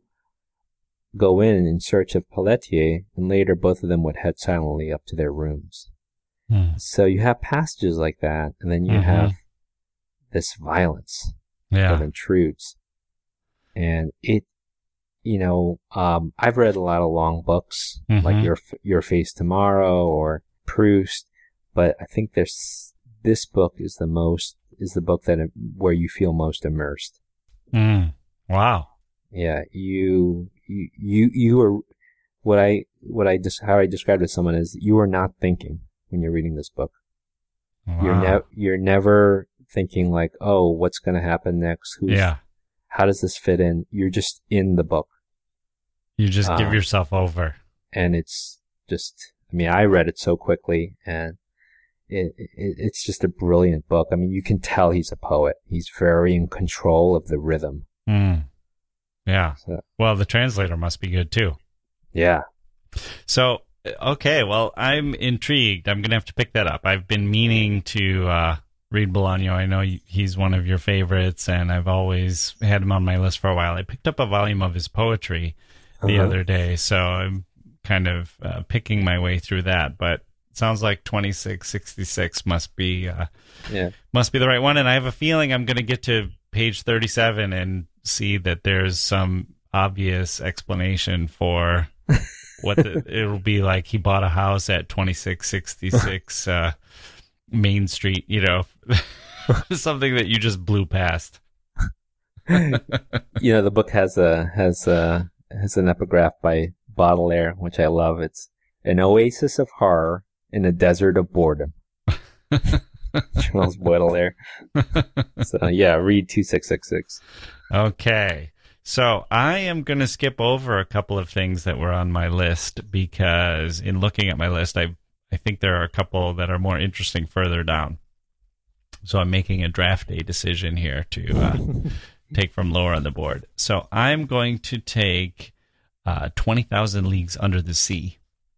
Speaker 6: go in in search of Pelletier, and later both of them would head silently up to their rooms.
Speaker 5: Hmm.
Speaker 6: So you have passages like that, and then you
Speaker 5: Mhm.
Speaker 6: have this violence
Speaker 5: Yeah.
Speaker 6: that intrudes. And it, you know, um, I've read a lot of long books,
Speaker 5: Mhm.
Speaker 6: like Your Your Face Tomorrow or Proust, but I think there's this book is the most is the book that where you feel most immersed.
Speaker 5: Mm. Wow.
Speaker 6: Yeah, you you you you are what I what I just how I described it to someone is you are not thinking when you're reading this book.
Speaker 5: Wow.
Speaker 6: You're never you're never thinking like, oh, what's going to happen next? Who's
Speaker 5: Yeah.
Speaker 6: how does this fit in? You're just in the book,
Speaker 5: You just give
Speaker 6: Uh,
Speaker 5: yourself over.
Speaker 6: and it's just. I mean, I read it so quickly, and it, it it's just a brilliant book. I mean, you can tell he's a poet. He's very in control of the rhythm.
Speaker 5: Mm. Yeah.
Speaker 6: So,
Speaker 5: Well, the translator must be good too.
Speaker 6: yeah.
Speaker 5: So, okay, well, I'm intrigued. I'm going to have to pick that up. I've been meaning to uh, read Bolaño. I know he's one of your favorites, and I've always had him on my list for a while. I picked up a volume of his poetry the
Speaker 6: Uh-huh.
Speaker 5: other day, so I'm kind of uh, picking my way through that. But it sounds like twenty-six sixty-six must be uh,
Speaker 6: Yeah.
Speaker 5: must be the right one, and I have a feeling I'm going to get to page thirty-seven and see that there's some obvious explanation for what the, it'll be like. He bought a house at twenty-six sixty-six uh, Main Street, you know, something that you just blew past.
Speaker 6: You know, the book has a has a has an epigraph by Baudelaire, which I love. It's an oasis of horror in a desert of boredom. Charles Baudelaire. So yeah, read two six six six.
Speaker 5: Okay. So I am going to skip over a couple of things that were on my list because in looking at my list, I I think there are a couple that are more interesting further down. So I'm making a draft day decision here to uh, take from lower on the board. So I'm going to take uh, twenty thousand Leagues Under the Sea.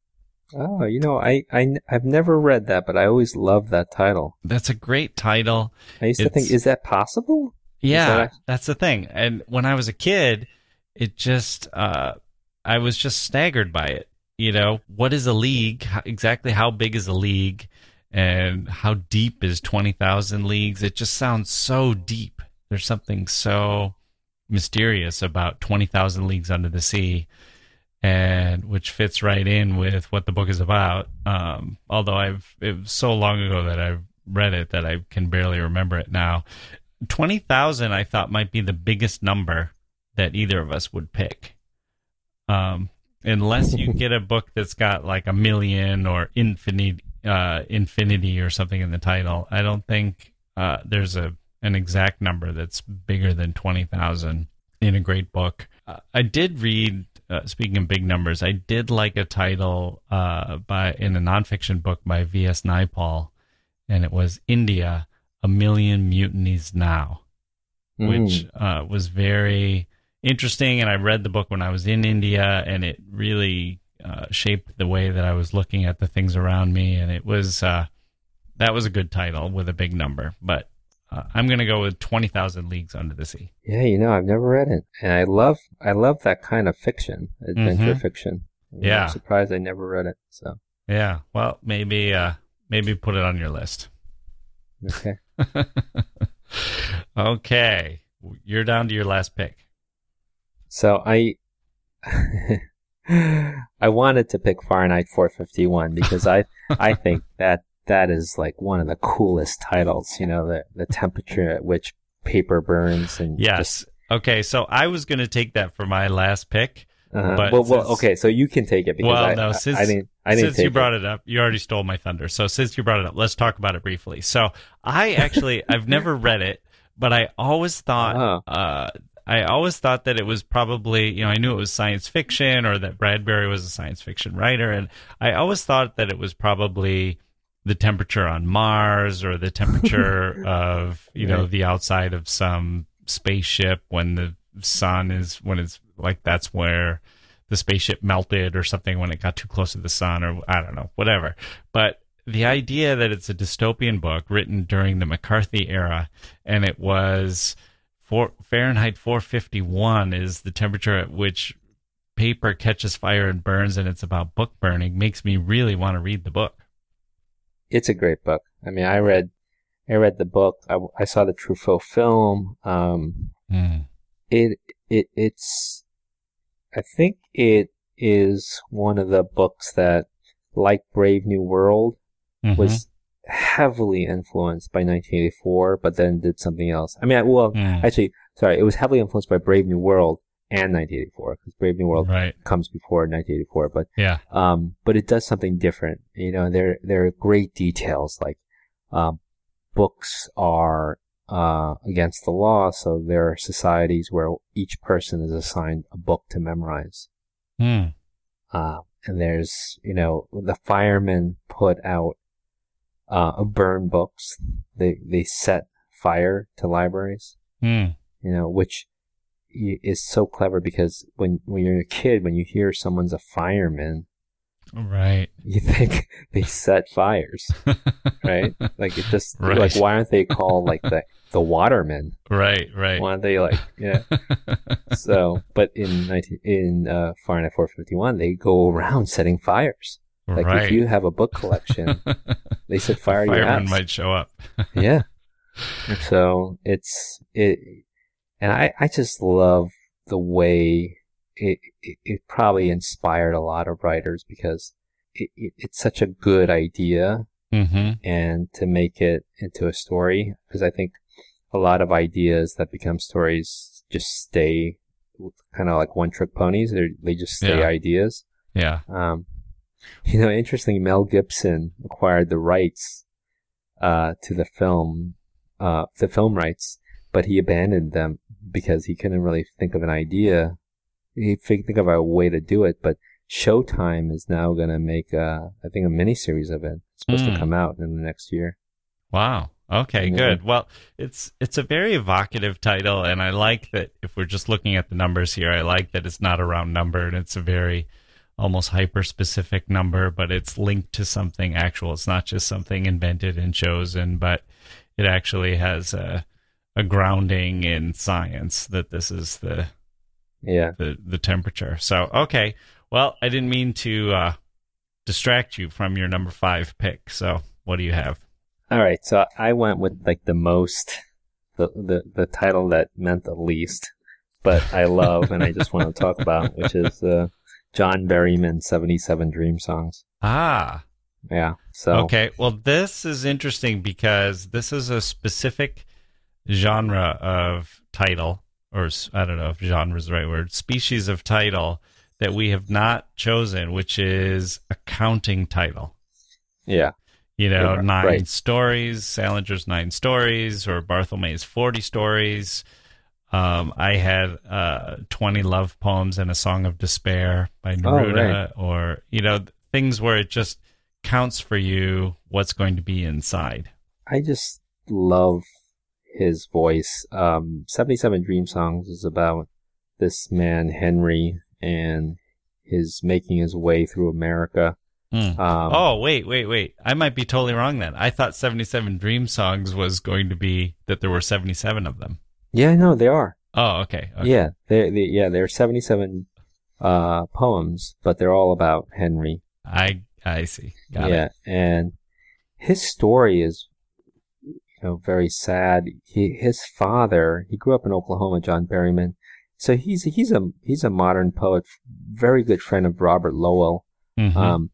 Speaker 6: Oh, you know, I, I, I've never read that, but I always loved that title.
Speaker 5: That's a great title.
Speaker 6: I used to
Speaker 5: It's-
Speaker 6: think, is that possible?
Speaker 5: Yeah,
Speaker 6: that-
Speaker 5: that's the thing. And when I was a kid, it just, uh, I was just staggered by it. You know, what is a league? How, exactly how big is a league? And how deep is twenty thousand leagues? It just sounds so deep. There's something so mysterious about twenty thousand leagues under the sea, and which fits right in with what the book is about. Um, although I've, it was so long ago that I've read it that I can barely remember it now. twenty thousand I thought might be the biggest number that either of us would pick. Um, unless you get a book that's got like a million or infinite, uh, infinity or something in the title. I don't think uh, there's a an exact number that's bigger than twenty thousand in a great book. Uh, I did read, uh, speaking of big numbers, I did like a title uh, by in a nonfiction book by V S Naipaul, and it was India, A Million Mutinies Now, which uh, was very interesting. And I read the book when I was in India, and it really uh, shaped the way that I was looking at the things around me. And it was uh, that was a good title with a big number. But uh, I'm going to go with twenty thousand Leagues Under the Sea.
Speaker 6: Yeah, you know, I've never read it, and I love I love that kind of fiction, adventure
Speaker 5: Mhm.
Speaker 6: fiction.
Speaker 5: Yeah.
Speaker 6: I'm surprised I never read it. So
Speaker 5: Yeah, well, maybe uh, maybe put it on your list.
Speaker 6: okay.
Speaker 5: Okay, you're down to your last pick.
Speaker 6: So I I wanted to pick Fahrenheit four fifty-one because I I think that that is like one of the coolest titles. You know, the the temperature at which paper burns and
Speaker 5: Yes.
Speaker 6: just,
Speaker 5: Okay, so I was going to take that for my last pick.
Speaker 6: uh,
Speaker 5: But
Speaker 6: well, well,
Speaker 5: since-
Speaker 6: okay, so you can take it because
Speaker 5: Well,
Speaker 6: I,
Speaker 5: no,
Speaker 6: I-
Speaker 5: since-
Speaker 6: I didn't I didn't
Speaker 5: Since
Speaker 6: take
Speaker 5: you brought
Speaker 6: it.
Speaker 5: it up, you already stole my thunder. So since you brought it up, let's talk about it briefly. So I actually, I've never read it, but I always thought
Speaker 6: Oh.
Speaker 5: uh,
Speaker 1: I always thought that it was probably, you know, I knew it was science fiction or that Bradbury was a science fiction writer. And I always thought that it was probably the temperature on Mars or the temperature of, you know,
Speaker 6: Right.
Speaker 1: the outside of some spaceship when the sun is, when it's like, that's where the spaceship melted or something when it got too close to the sun, or I don't know, whatever. But the idea that it's a dystopian book written during the McCarthy era, and it was for Fahrenheit four fifty-one is the temperature at which paper catches fire and burns, and it's about book burning, makes me really want to read the book.
Speaker 6: It's a great book. I mean, I read, I read the book. I, I saw the Truffaut film. Um,
Speaker 1: Mm.
Speaker 6: it, it, it's, I think it is one of the books that, like Brave New World,
Speaker 1: Mhm.
Speaker 6: was heavily influenced by nineteen eighty-four, but then did something else. I mean, I- well,
Speaker 1: Mm.
Speaker 6: actually, sorry, it was heavily influenced by Brave New World and nineteen eighty-four, because Brave New World
Speaker 1: Right.
Speaker 6: comes before nineteen eighty-four, but
Speaker 1: Yeah.
Speaker 6: Um, but it does something different. You know, there, there are great details, like, uh, books are, uh, against the law, so there are societies where each person is assigned a book to memorize.
Speaker 1: Mm.
Speaker 6: Uh, and there's, you know, the firemen put out, uh, burn books. They, they set fire to libraries,
Speaker 1: Mm.
Speaker 6: you know, which i- is so clever because when, when you're a kid, when you hear someone's a fireman,
Speaker 1: Right.
Speaker 6: you think they set fires, right? Like it just
Speaker 1: Right.
Speaker 6: like why aren't they called like the the watermen?
Speaker 1: Right. Right.
Speaker 6: Why aren't they like yeah? So, but in nineteen in uh, Fahrenheit four fifty-one, they go around setting fires. Like
Speaker 1: right.
Speaker 6: if you have a book collection, they set fire to your
Speaker 1: Fireman
Speaker 6: house.
Speaker 1: might show up.
Speaker 6: Yeah. And so it's it, and I I just love the way. It, it it probably inspired a lot of writers because it, it it's such a good idea,
Speaker 1: Mm-hmm.
Speaker 6: and to make it into a story, because I think a lot of ideas that become stories just stay kind of like one trick ponies. They they just stay
Speaker 1: Yeah.
Speaker 6: ideas.
Speaker 1: Yeah.
Speaker 6: Um, you know, interesting. Mel Gibson acquired the rights uh to the film, uh the film rights, but he abandoned them because he couldn't really think of an idea. He think think of a way to do it, but Showtime is now going to make, uh, I think, a miniseries of it. It's supposed
Speaker 1: Mm.
Speaker 6: to come out in the next year.
Speaker 1: Wow. Okay,
Speaker 6: Yeah.
Speaker 1: good. Well, it's it's a very evocative title, and I like that if we're just looking at the numbers here, I like that it's not a round number, and it's a very almost hyper-specific number, but it's linked to something actual. It's not just something invented and chosen, but it actually has a, a grounding in science that this is the
Speaker 6: Yeah.
Speaker 1: the, the temperature. So, okay. Well, I didn't mean to uh, distract you from your number five pick. So, what do you have?
Speaker 6: All right. So I went with like the most, the, the, the title that meant the least, but I love and I just want to talk about, which is uh, John Berryman's seventy-seven Dream Songs.
Speaker 1: Ah,
Speaker 6: Yeah. So,
Speaker 1: okay. Well, this is interesting because this is a specific genre of title, or s- I don't know if genre is the right word, species of title that we have not chosen, which is a counting title.
Speaker 6: yeah.
Speaker 1: You know,
Speaker 6: Yeah,
Speaker 1: nine
Speaker 6: right.
Speaker 1: stories, Salinger's nine stories, or Bartholomew's forty stories. Um, I had uh, twenty love poems and a song of despair by Neruda,
Speaker 6: right.
Speaker 1: or, you know, things where it just counts for you what's going to be inside.
Speaker 6: I just love his voice. Um, seventy-seven Dream Songs is about this man, Henry, and his making his way through America.
Speaker 1: Mm.
Speaker 6: Um,
Speaker 1: oh, wait, wait, wait. I might be totally wrong then. I thought seventy-seven Dream Songs was going to be that there were seventy-seven of them.
Speaker 6: Yeah, no, they are.
Speaker 1: Oh, okay. okay.
Speaker 6: Yeah, they, they, yeah, there are seventy-seven uh, poems, but they're all about Henry.
Speaker 1: I I see. Got
Speaker 6: yeah,
Speaker 1: it.
Speaker 6: and his story is, you know, very sad. He, his father, he grew up in Oklahoma, John Berryman. So he's he's a he's a modern poet, very good friend of Robert Lowell.
Speaker 1: Mhm.
Speaker 6: Um,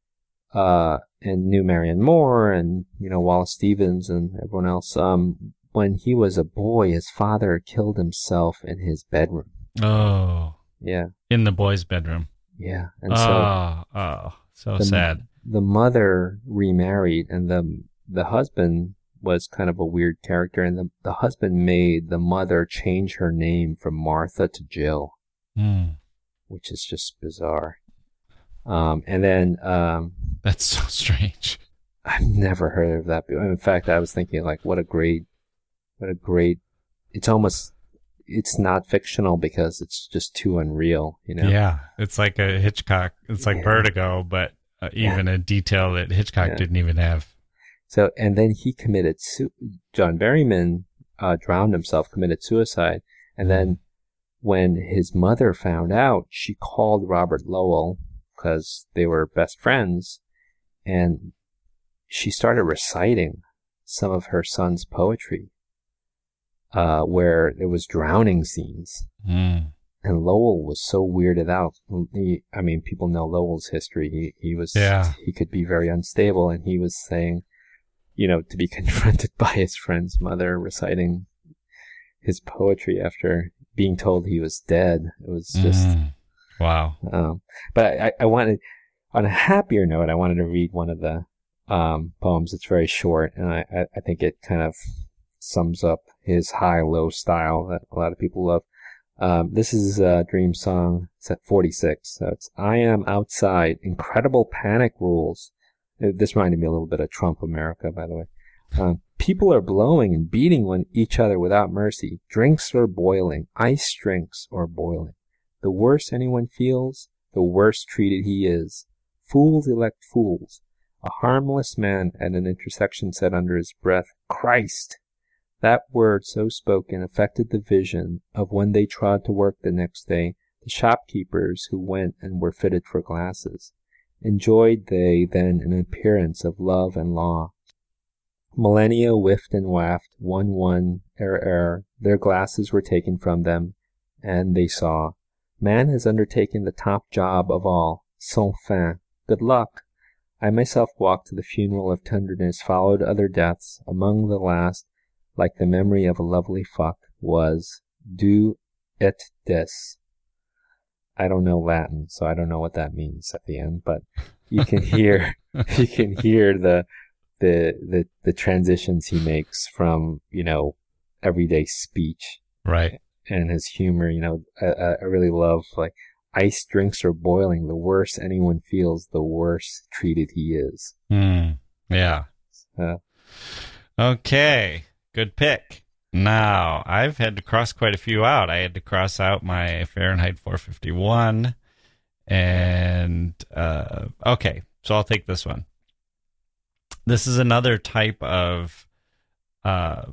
Speaker 6: uh, and knew Marianne Moore and, you know, Wallace Stevens and everyone else. Um, when he was a boy, his father killed himself in his bedroom.
Speaker 1: Oh,
Speaker 6: Yeah,
Speaker 1: in the boys' bedroom.
Speaker 6: yeah. And so
Speaker 1: oh, oh, so
Speaker 6: the,
Speaker 1: sad.
Speaker 6: the mother remarried and the, the husband was kind of a weird character, and the, the husband made the mother change her name from Martha to Jill,
Speaker 5: Mm.
Speaker 6: which is just bizarre. Um, and then um,
Speaker 5: That's so strange.
Speaker 6: I've never heard of that. In fact, I was thinking, like, what a great, what a great. It's almost, it's not fictional because it's just too unreal, you know.
Speaker 5: Yeah, it's like a Hitchcock. It's like
Speaker 6: Yeah.
Speaker 5: Vertigo, but uh, even a detail that Hitchcock
Speaker 6: Yeah.
Speaker 5: didn't even have.
Speaker 6: So, and then he committed, su- John Berryman uh, drowned himself, committed suicide. And then when his mother found out, she called Robert Lowell because they were best friends. And she started reciting some of her son's poetry, uh, where there was drowning scenes.
Speaker 5: Mm.
Speaker 6: And Lowell was so weirded out. He, I mean, people know Lowell's history. He, he was,
Speaker 5: Yeah.
Speaker 6: he could be very unstable, and he was saying, you know, to be confronted by his friend's mother reciting his poetry after being told he was dead. It was just,
Speaker 5: Mm. Wow.
Speaker 6: um, but I, I wanted, on a happier note, I wanted to read one of the, um, poems. It's very short, and I, I, I think it kind of sums up his high-low style that a lot of people love. Um, this is a Dream Song. It's at forty-six. So it's, I am outside. Incredible panic rules. Uh, This reminded me a little bit of Trump America, by the way. Um, people are blowing and beating one each other without mercy. Drinks are boiling. Ice drinks are boiling. The worse anyone feels, the worse treated he is. Fools elect fools. A harmless man at an intersection said under his breath, Christ! That word so spoken affected the vision of when they trod to work the next day, the shopkeepers who went and were fitted for glasses. Enjoyed they then an appearance of love and law. Millennia whiffed and waffed, one one, ere ere, their glasses were taken from them, and they saw. Man has undertaken the top job of all, sans fin. Good luck! I myself walked to the funeral of tenderness, followed other deaths. Among the last, like the memory of a lovely fuck, was do et des. I don't know Latin, so I don't know what that means at the end, but you can hear you can hear the the the the transitions he makes from, you know, everyday speech
Speaker 5: Right.
Speaker 6: and his humor. You know, I, I really love, like, ice drinks are boiling. The worse anyone feels, the worse treated he is.
Speaker 5: Mm. Yeah.
Speaker 6: Uh,
Speaker 5: Okay. Good pick. Now, I've had to cross quite a few out. I had to cross out my Fahrenheit four fifty-one. And, uh, okay, so I'll take this one. This is another type of, uh,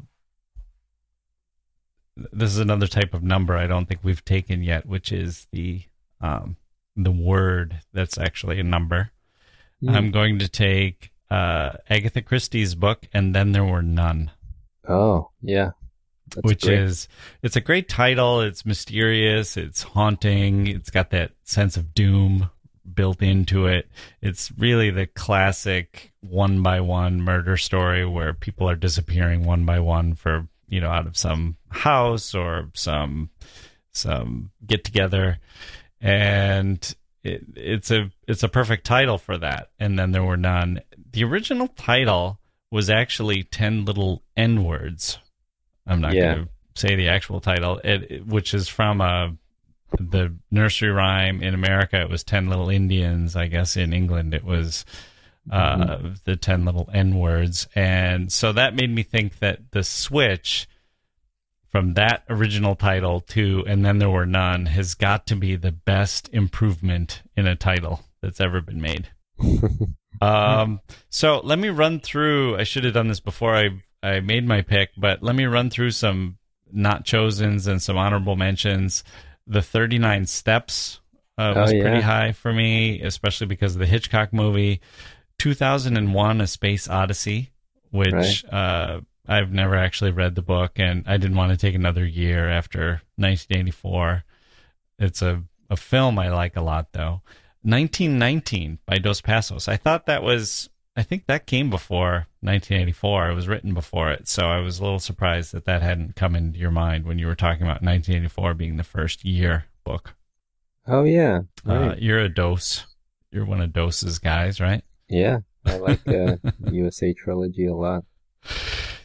Speaker 5: this is another type of number I don't think we've taken yet, which is the, um, the word that's actually a number.
Speaker 6: Mm.
Speaker 5: I'm going to take, uh, Agatha Christie's book, And Then There Were None.
Speaker 6: oh, yeah. That's
Speaker 5: Which
Speaker 6: great.
Speaker 5: is, it's a great title. It's mysterious. It's haunting. It's got that sense of doom built into it. It's really the classic one by one murder story where people are disappearing one by one for, you know, out of some house or some, some get together. And it, it's a, it's a perfect title for that. And Then There Were None. The original title was actually ten Little N-Words. I'm not
Speaker 6: Yeah.
Speaker 5: going to say the actual title, it, it- which is from uh, the nursery rhyme in America. It was ten Little Indians. I guess in England it was uh,
Speaker 6: Mm-hmm.
Speaker 5: the ten Little N-Words. And so that made me think that the switch from that original title to And Then There Were None has got to be the best improvement in a title that's ever been made. Um, so let me run through, I should have done this before I, I made my pick, but let me run through some not chosens and some honorable mentions. The thirty-nine Steps uh,
Speaker 6: Oh,
Speaker 5: was
Speaker 6: yeah.
Speaker 5: pretty high for me, especially because of the Hitchcock movie. two thousand one, A Space Odyssey, which uh, I've never actually read the book, and I didn't want to take another year after nineteen eighty-four. It's a, a film I like a lot, though. nineteen nineteen by Dos Passos. I thought that was, I think that came before nineteen eighty-four. It was written before it, so I was a little surprised that that hadn't come into your mind when you were talking about nineteen eighty-four being the first year book.
Speaker 6: Oh, yeah.
Speaker 5: Uh,
Speaker 6: Right.
Speaker 5: you're a Dos. You're one of Dos's guys, right?
Speaker 6: Yeah. I like uh, U S A Trilogy a lot.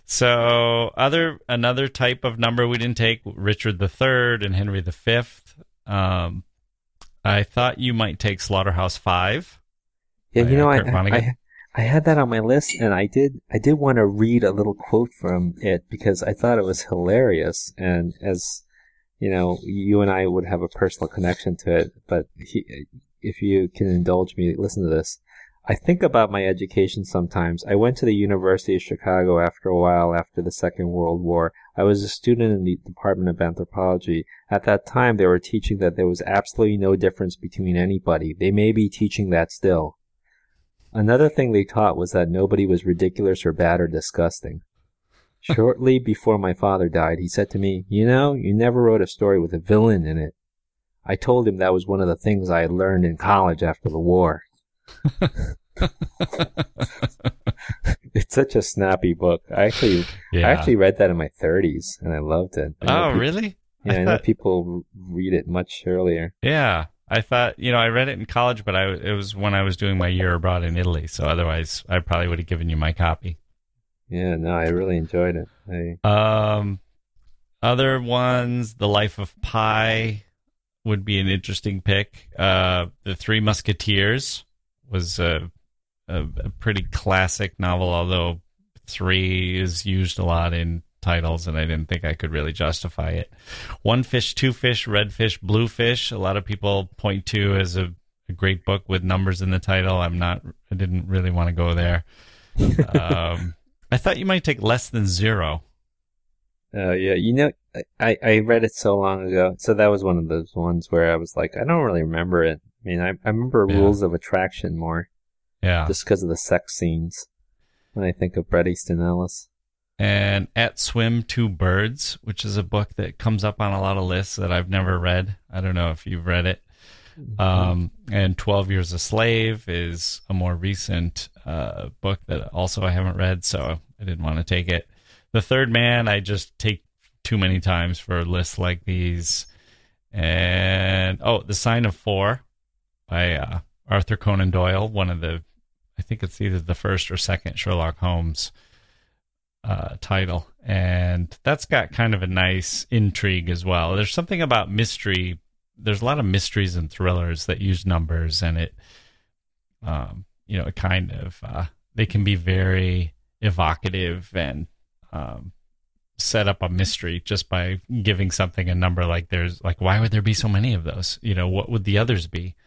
Speaker 5: So other another type of number we didn't take, Richard the Third and Henry the Fifth. Um, I thought you might take Slaughterhouse Five.
Speaker 6: Yeah, you
Speaker 5: by,
Speaker 6: know,
Speaker 5: uh,
Speaker 6: I,
Speaker 5: Kurt Vonnegut.
Speaker 6: I I had that on my list, and I did I did want to read a little quote from it because I thought it was hilarious, and as you know, you and I would have a personal connection to it. But he, if you can indulge me, listen to this. I think about my education sometimes. I went to the University of Chicago after a while after the Second World War. I was a student in the Department of Anthropology. At that time, they were teaching that there was absolutely no difference between anybody. They may be teaching that still. Another thing they taught was that nobody was ridiculous or bad or disgusting. Shortly before my father died, he said to me, "You know, you never wrote a story with a villain in it." I told him that was one of the things I had learned in college after the war. It's such a snappy book. I actually,
Speaker 5: Yeah.
Speaker 6: I actually read that in my thirties, and I loved it. I know
Speaker 5: Oh,
Speaker 6: peop-
Speaker 5: really?
Speaker 6: Yeah, I,
Speaker 5: I
Speaker 6: know
Speaker 5: thought-
Speaker 6: people read it much earlier.
Speaker 5: Yeah. I thought, you know, I read it in college, but I, it was when I was doing my year abroad in Italy. So otherwise, I probably would have given you my copy.
Speaker 6: Yeah, no, I really enjoyed it. I,
Speaker 5: Um, other ones, The Life of Pi would be an interesting pick. Uh, The Three Musketeers was a, a, a pretty classic novel, although three is used a lot in titles, and I didn't think I could really justify it. One Fish, Two Fish, Red Fish, Blue Fish, a lot of people point to as a, a great book with numbers in the title. I'm not, I didn't really want to go there. um, I thought you might take Less Than Zero.
Speaker 6: uh, yeah, you know, I, I read it so long ago. So that was one of those ones where I was like, I don't really remember it. I mean, I, I remember
Speaker 5: Yeah.
Speaker 6: Rules of Attraction more,
Speaker 5: Yeah.
Speaker 6: just because of the sex scenes when I think of Bret Easton Ellis.
Speaker 5: And At Swim, Two Birds, which is a book that comes up on a lot of lists that I've never read. I don't know if you've read it. Um, and twelve Years a Slave is a more recent uh, book that also I haven't read, so I didn't want to take it. The Third Man, I just take too many times for lists like these. And, oh, The Sign of Four by uh, Arthur Conan Doyle, one of the, I think it's either the first or second Sherlock Holmes uh, title. And that's got kind of a nice intrigue as well. There's something about mystery. There's a lot of mysteries and thrillers that use numbers, and it, um, you know, it kind of, uh, they can be very evocative and um, set up a mystery just by giving something a number. Like there's, like, why would there be so many of those? You know, what would the others be?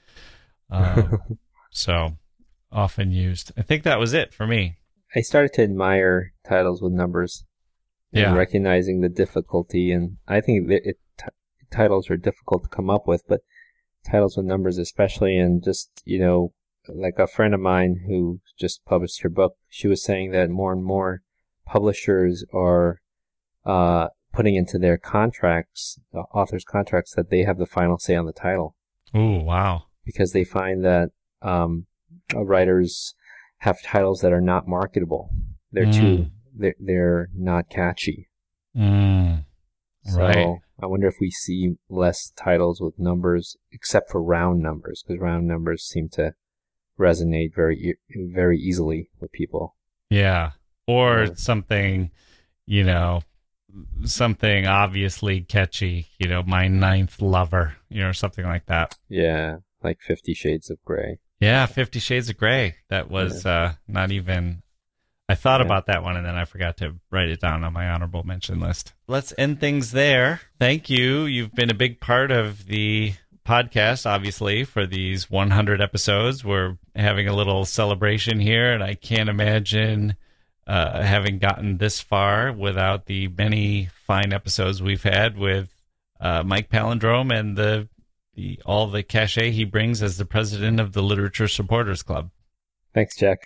Speaker 5: Um, so often used. I think that was it for me.
Speaker 6: I started to admire titles with numbers, and
Speaker 5: Yeah.
Speaker 6: recognizing the difficulty. And I think that it, t- titles are difficult to come up with, but titles with numbers especially. And just, you know, like a friend of mine who just published her book, she was saying that more and more publishers are uh, putting into their contracts, uh, authors' contracts, that they have the final say on the title,
Speaker 5: Ooh, wow.
Speaker 6: because they find that um, uh, writers have titles that are not marketable. They're
Speaker 5: Mm.
Speaker 6: too, they're, they're not catchy.
Speaker 5: Mm,
Speaker 6: So
Speaker 5: right.
Speaker 6: I wonder if we see less titles with numbers, except for round numbers, because round numbers seem to resonate very, e- very easily with people.
Speaker 5: Yeah. Or
Speaker 6: Yeah.
Speaker 5: something, you know, something obviously catchy, you know, My Ninth Lover, you know, something like that.
Speaker 6: Yeah, like Fifty Shades of Grey.
Speaker 5: Yeah, Fifty Shades of Grey. That was uh, not even. I thought
Speaker 6: Yeah.
Speaker 5: about that one and then I forgot to write it down on my honorable mention list. Let's end things there. Thank you. You've been a big part of the podcast, obviously, for these one hundred episodes. We're having a little celebration here, and I can't imagine uh, having gotten this far without the many fine episodes we've had with uh, Mike Palindrome and the, the all the cachet he brings as the president of the Literature Supporters Club.
Speaker 6: Thanks, Jack.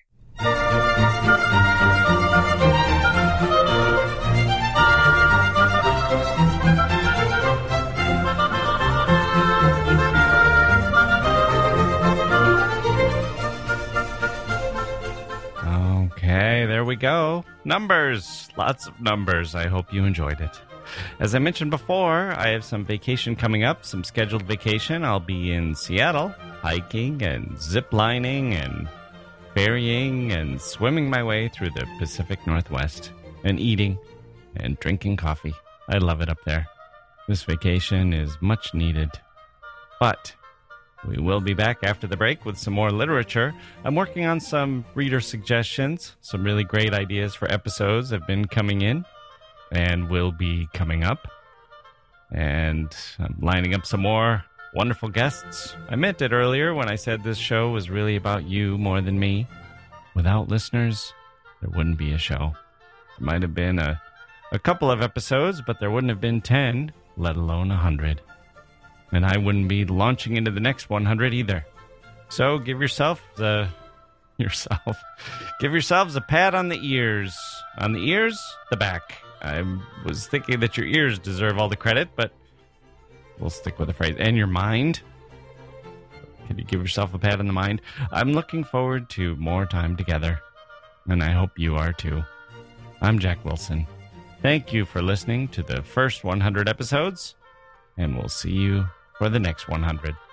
Speaker 5: Okay, there we go. Numbers. Lots of numbers. I hope you enjoyed it. As I mentioned before, I have some vacation coming up, some scheduled vacation. I'll be in Seattle, hiking and zip lining and ferrying and swimming my way through the Pacific Northwest.
Speaker 1: and eating and drinking coffee. I love it up there. This vacation is much needed. But we will be back after the break with some more literature. I'm working on some reader suggestions. Some really great ideas for episodes have been coming in and will be coming up. And I'm lining up some more wonderful guests. I meant it earlier when I said this show was really about you more than me. Without listeners, there wouldn't be a show. There might have been a, a couple of episodes, but there wouldn't have been ten, let alone a hundred. And I wouldn't be launching into the next one hundred either. So give yourself the yourself give yourselves a pat on the ears. On the ears, the back. I was thinking that your ears deserve all the credit, but we'll stick with the phrase. And your mind. Can you give yourself a pat on the mind? I'm looking forward to more time together, and I hope you are too. I'm Jack Wilson. Thank you for listening to the first one hundred episodes, and we'll see you for the next one hundred.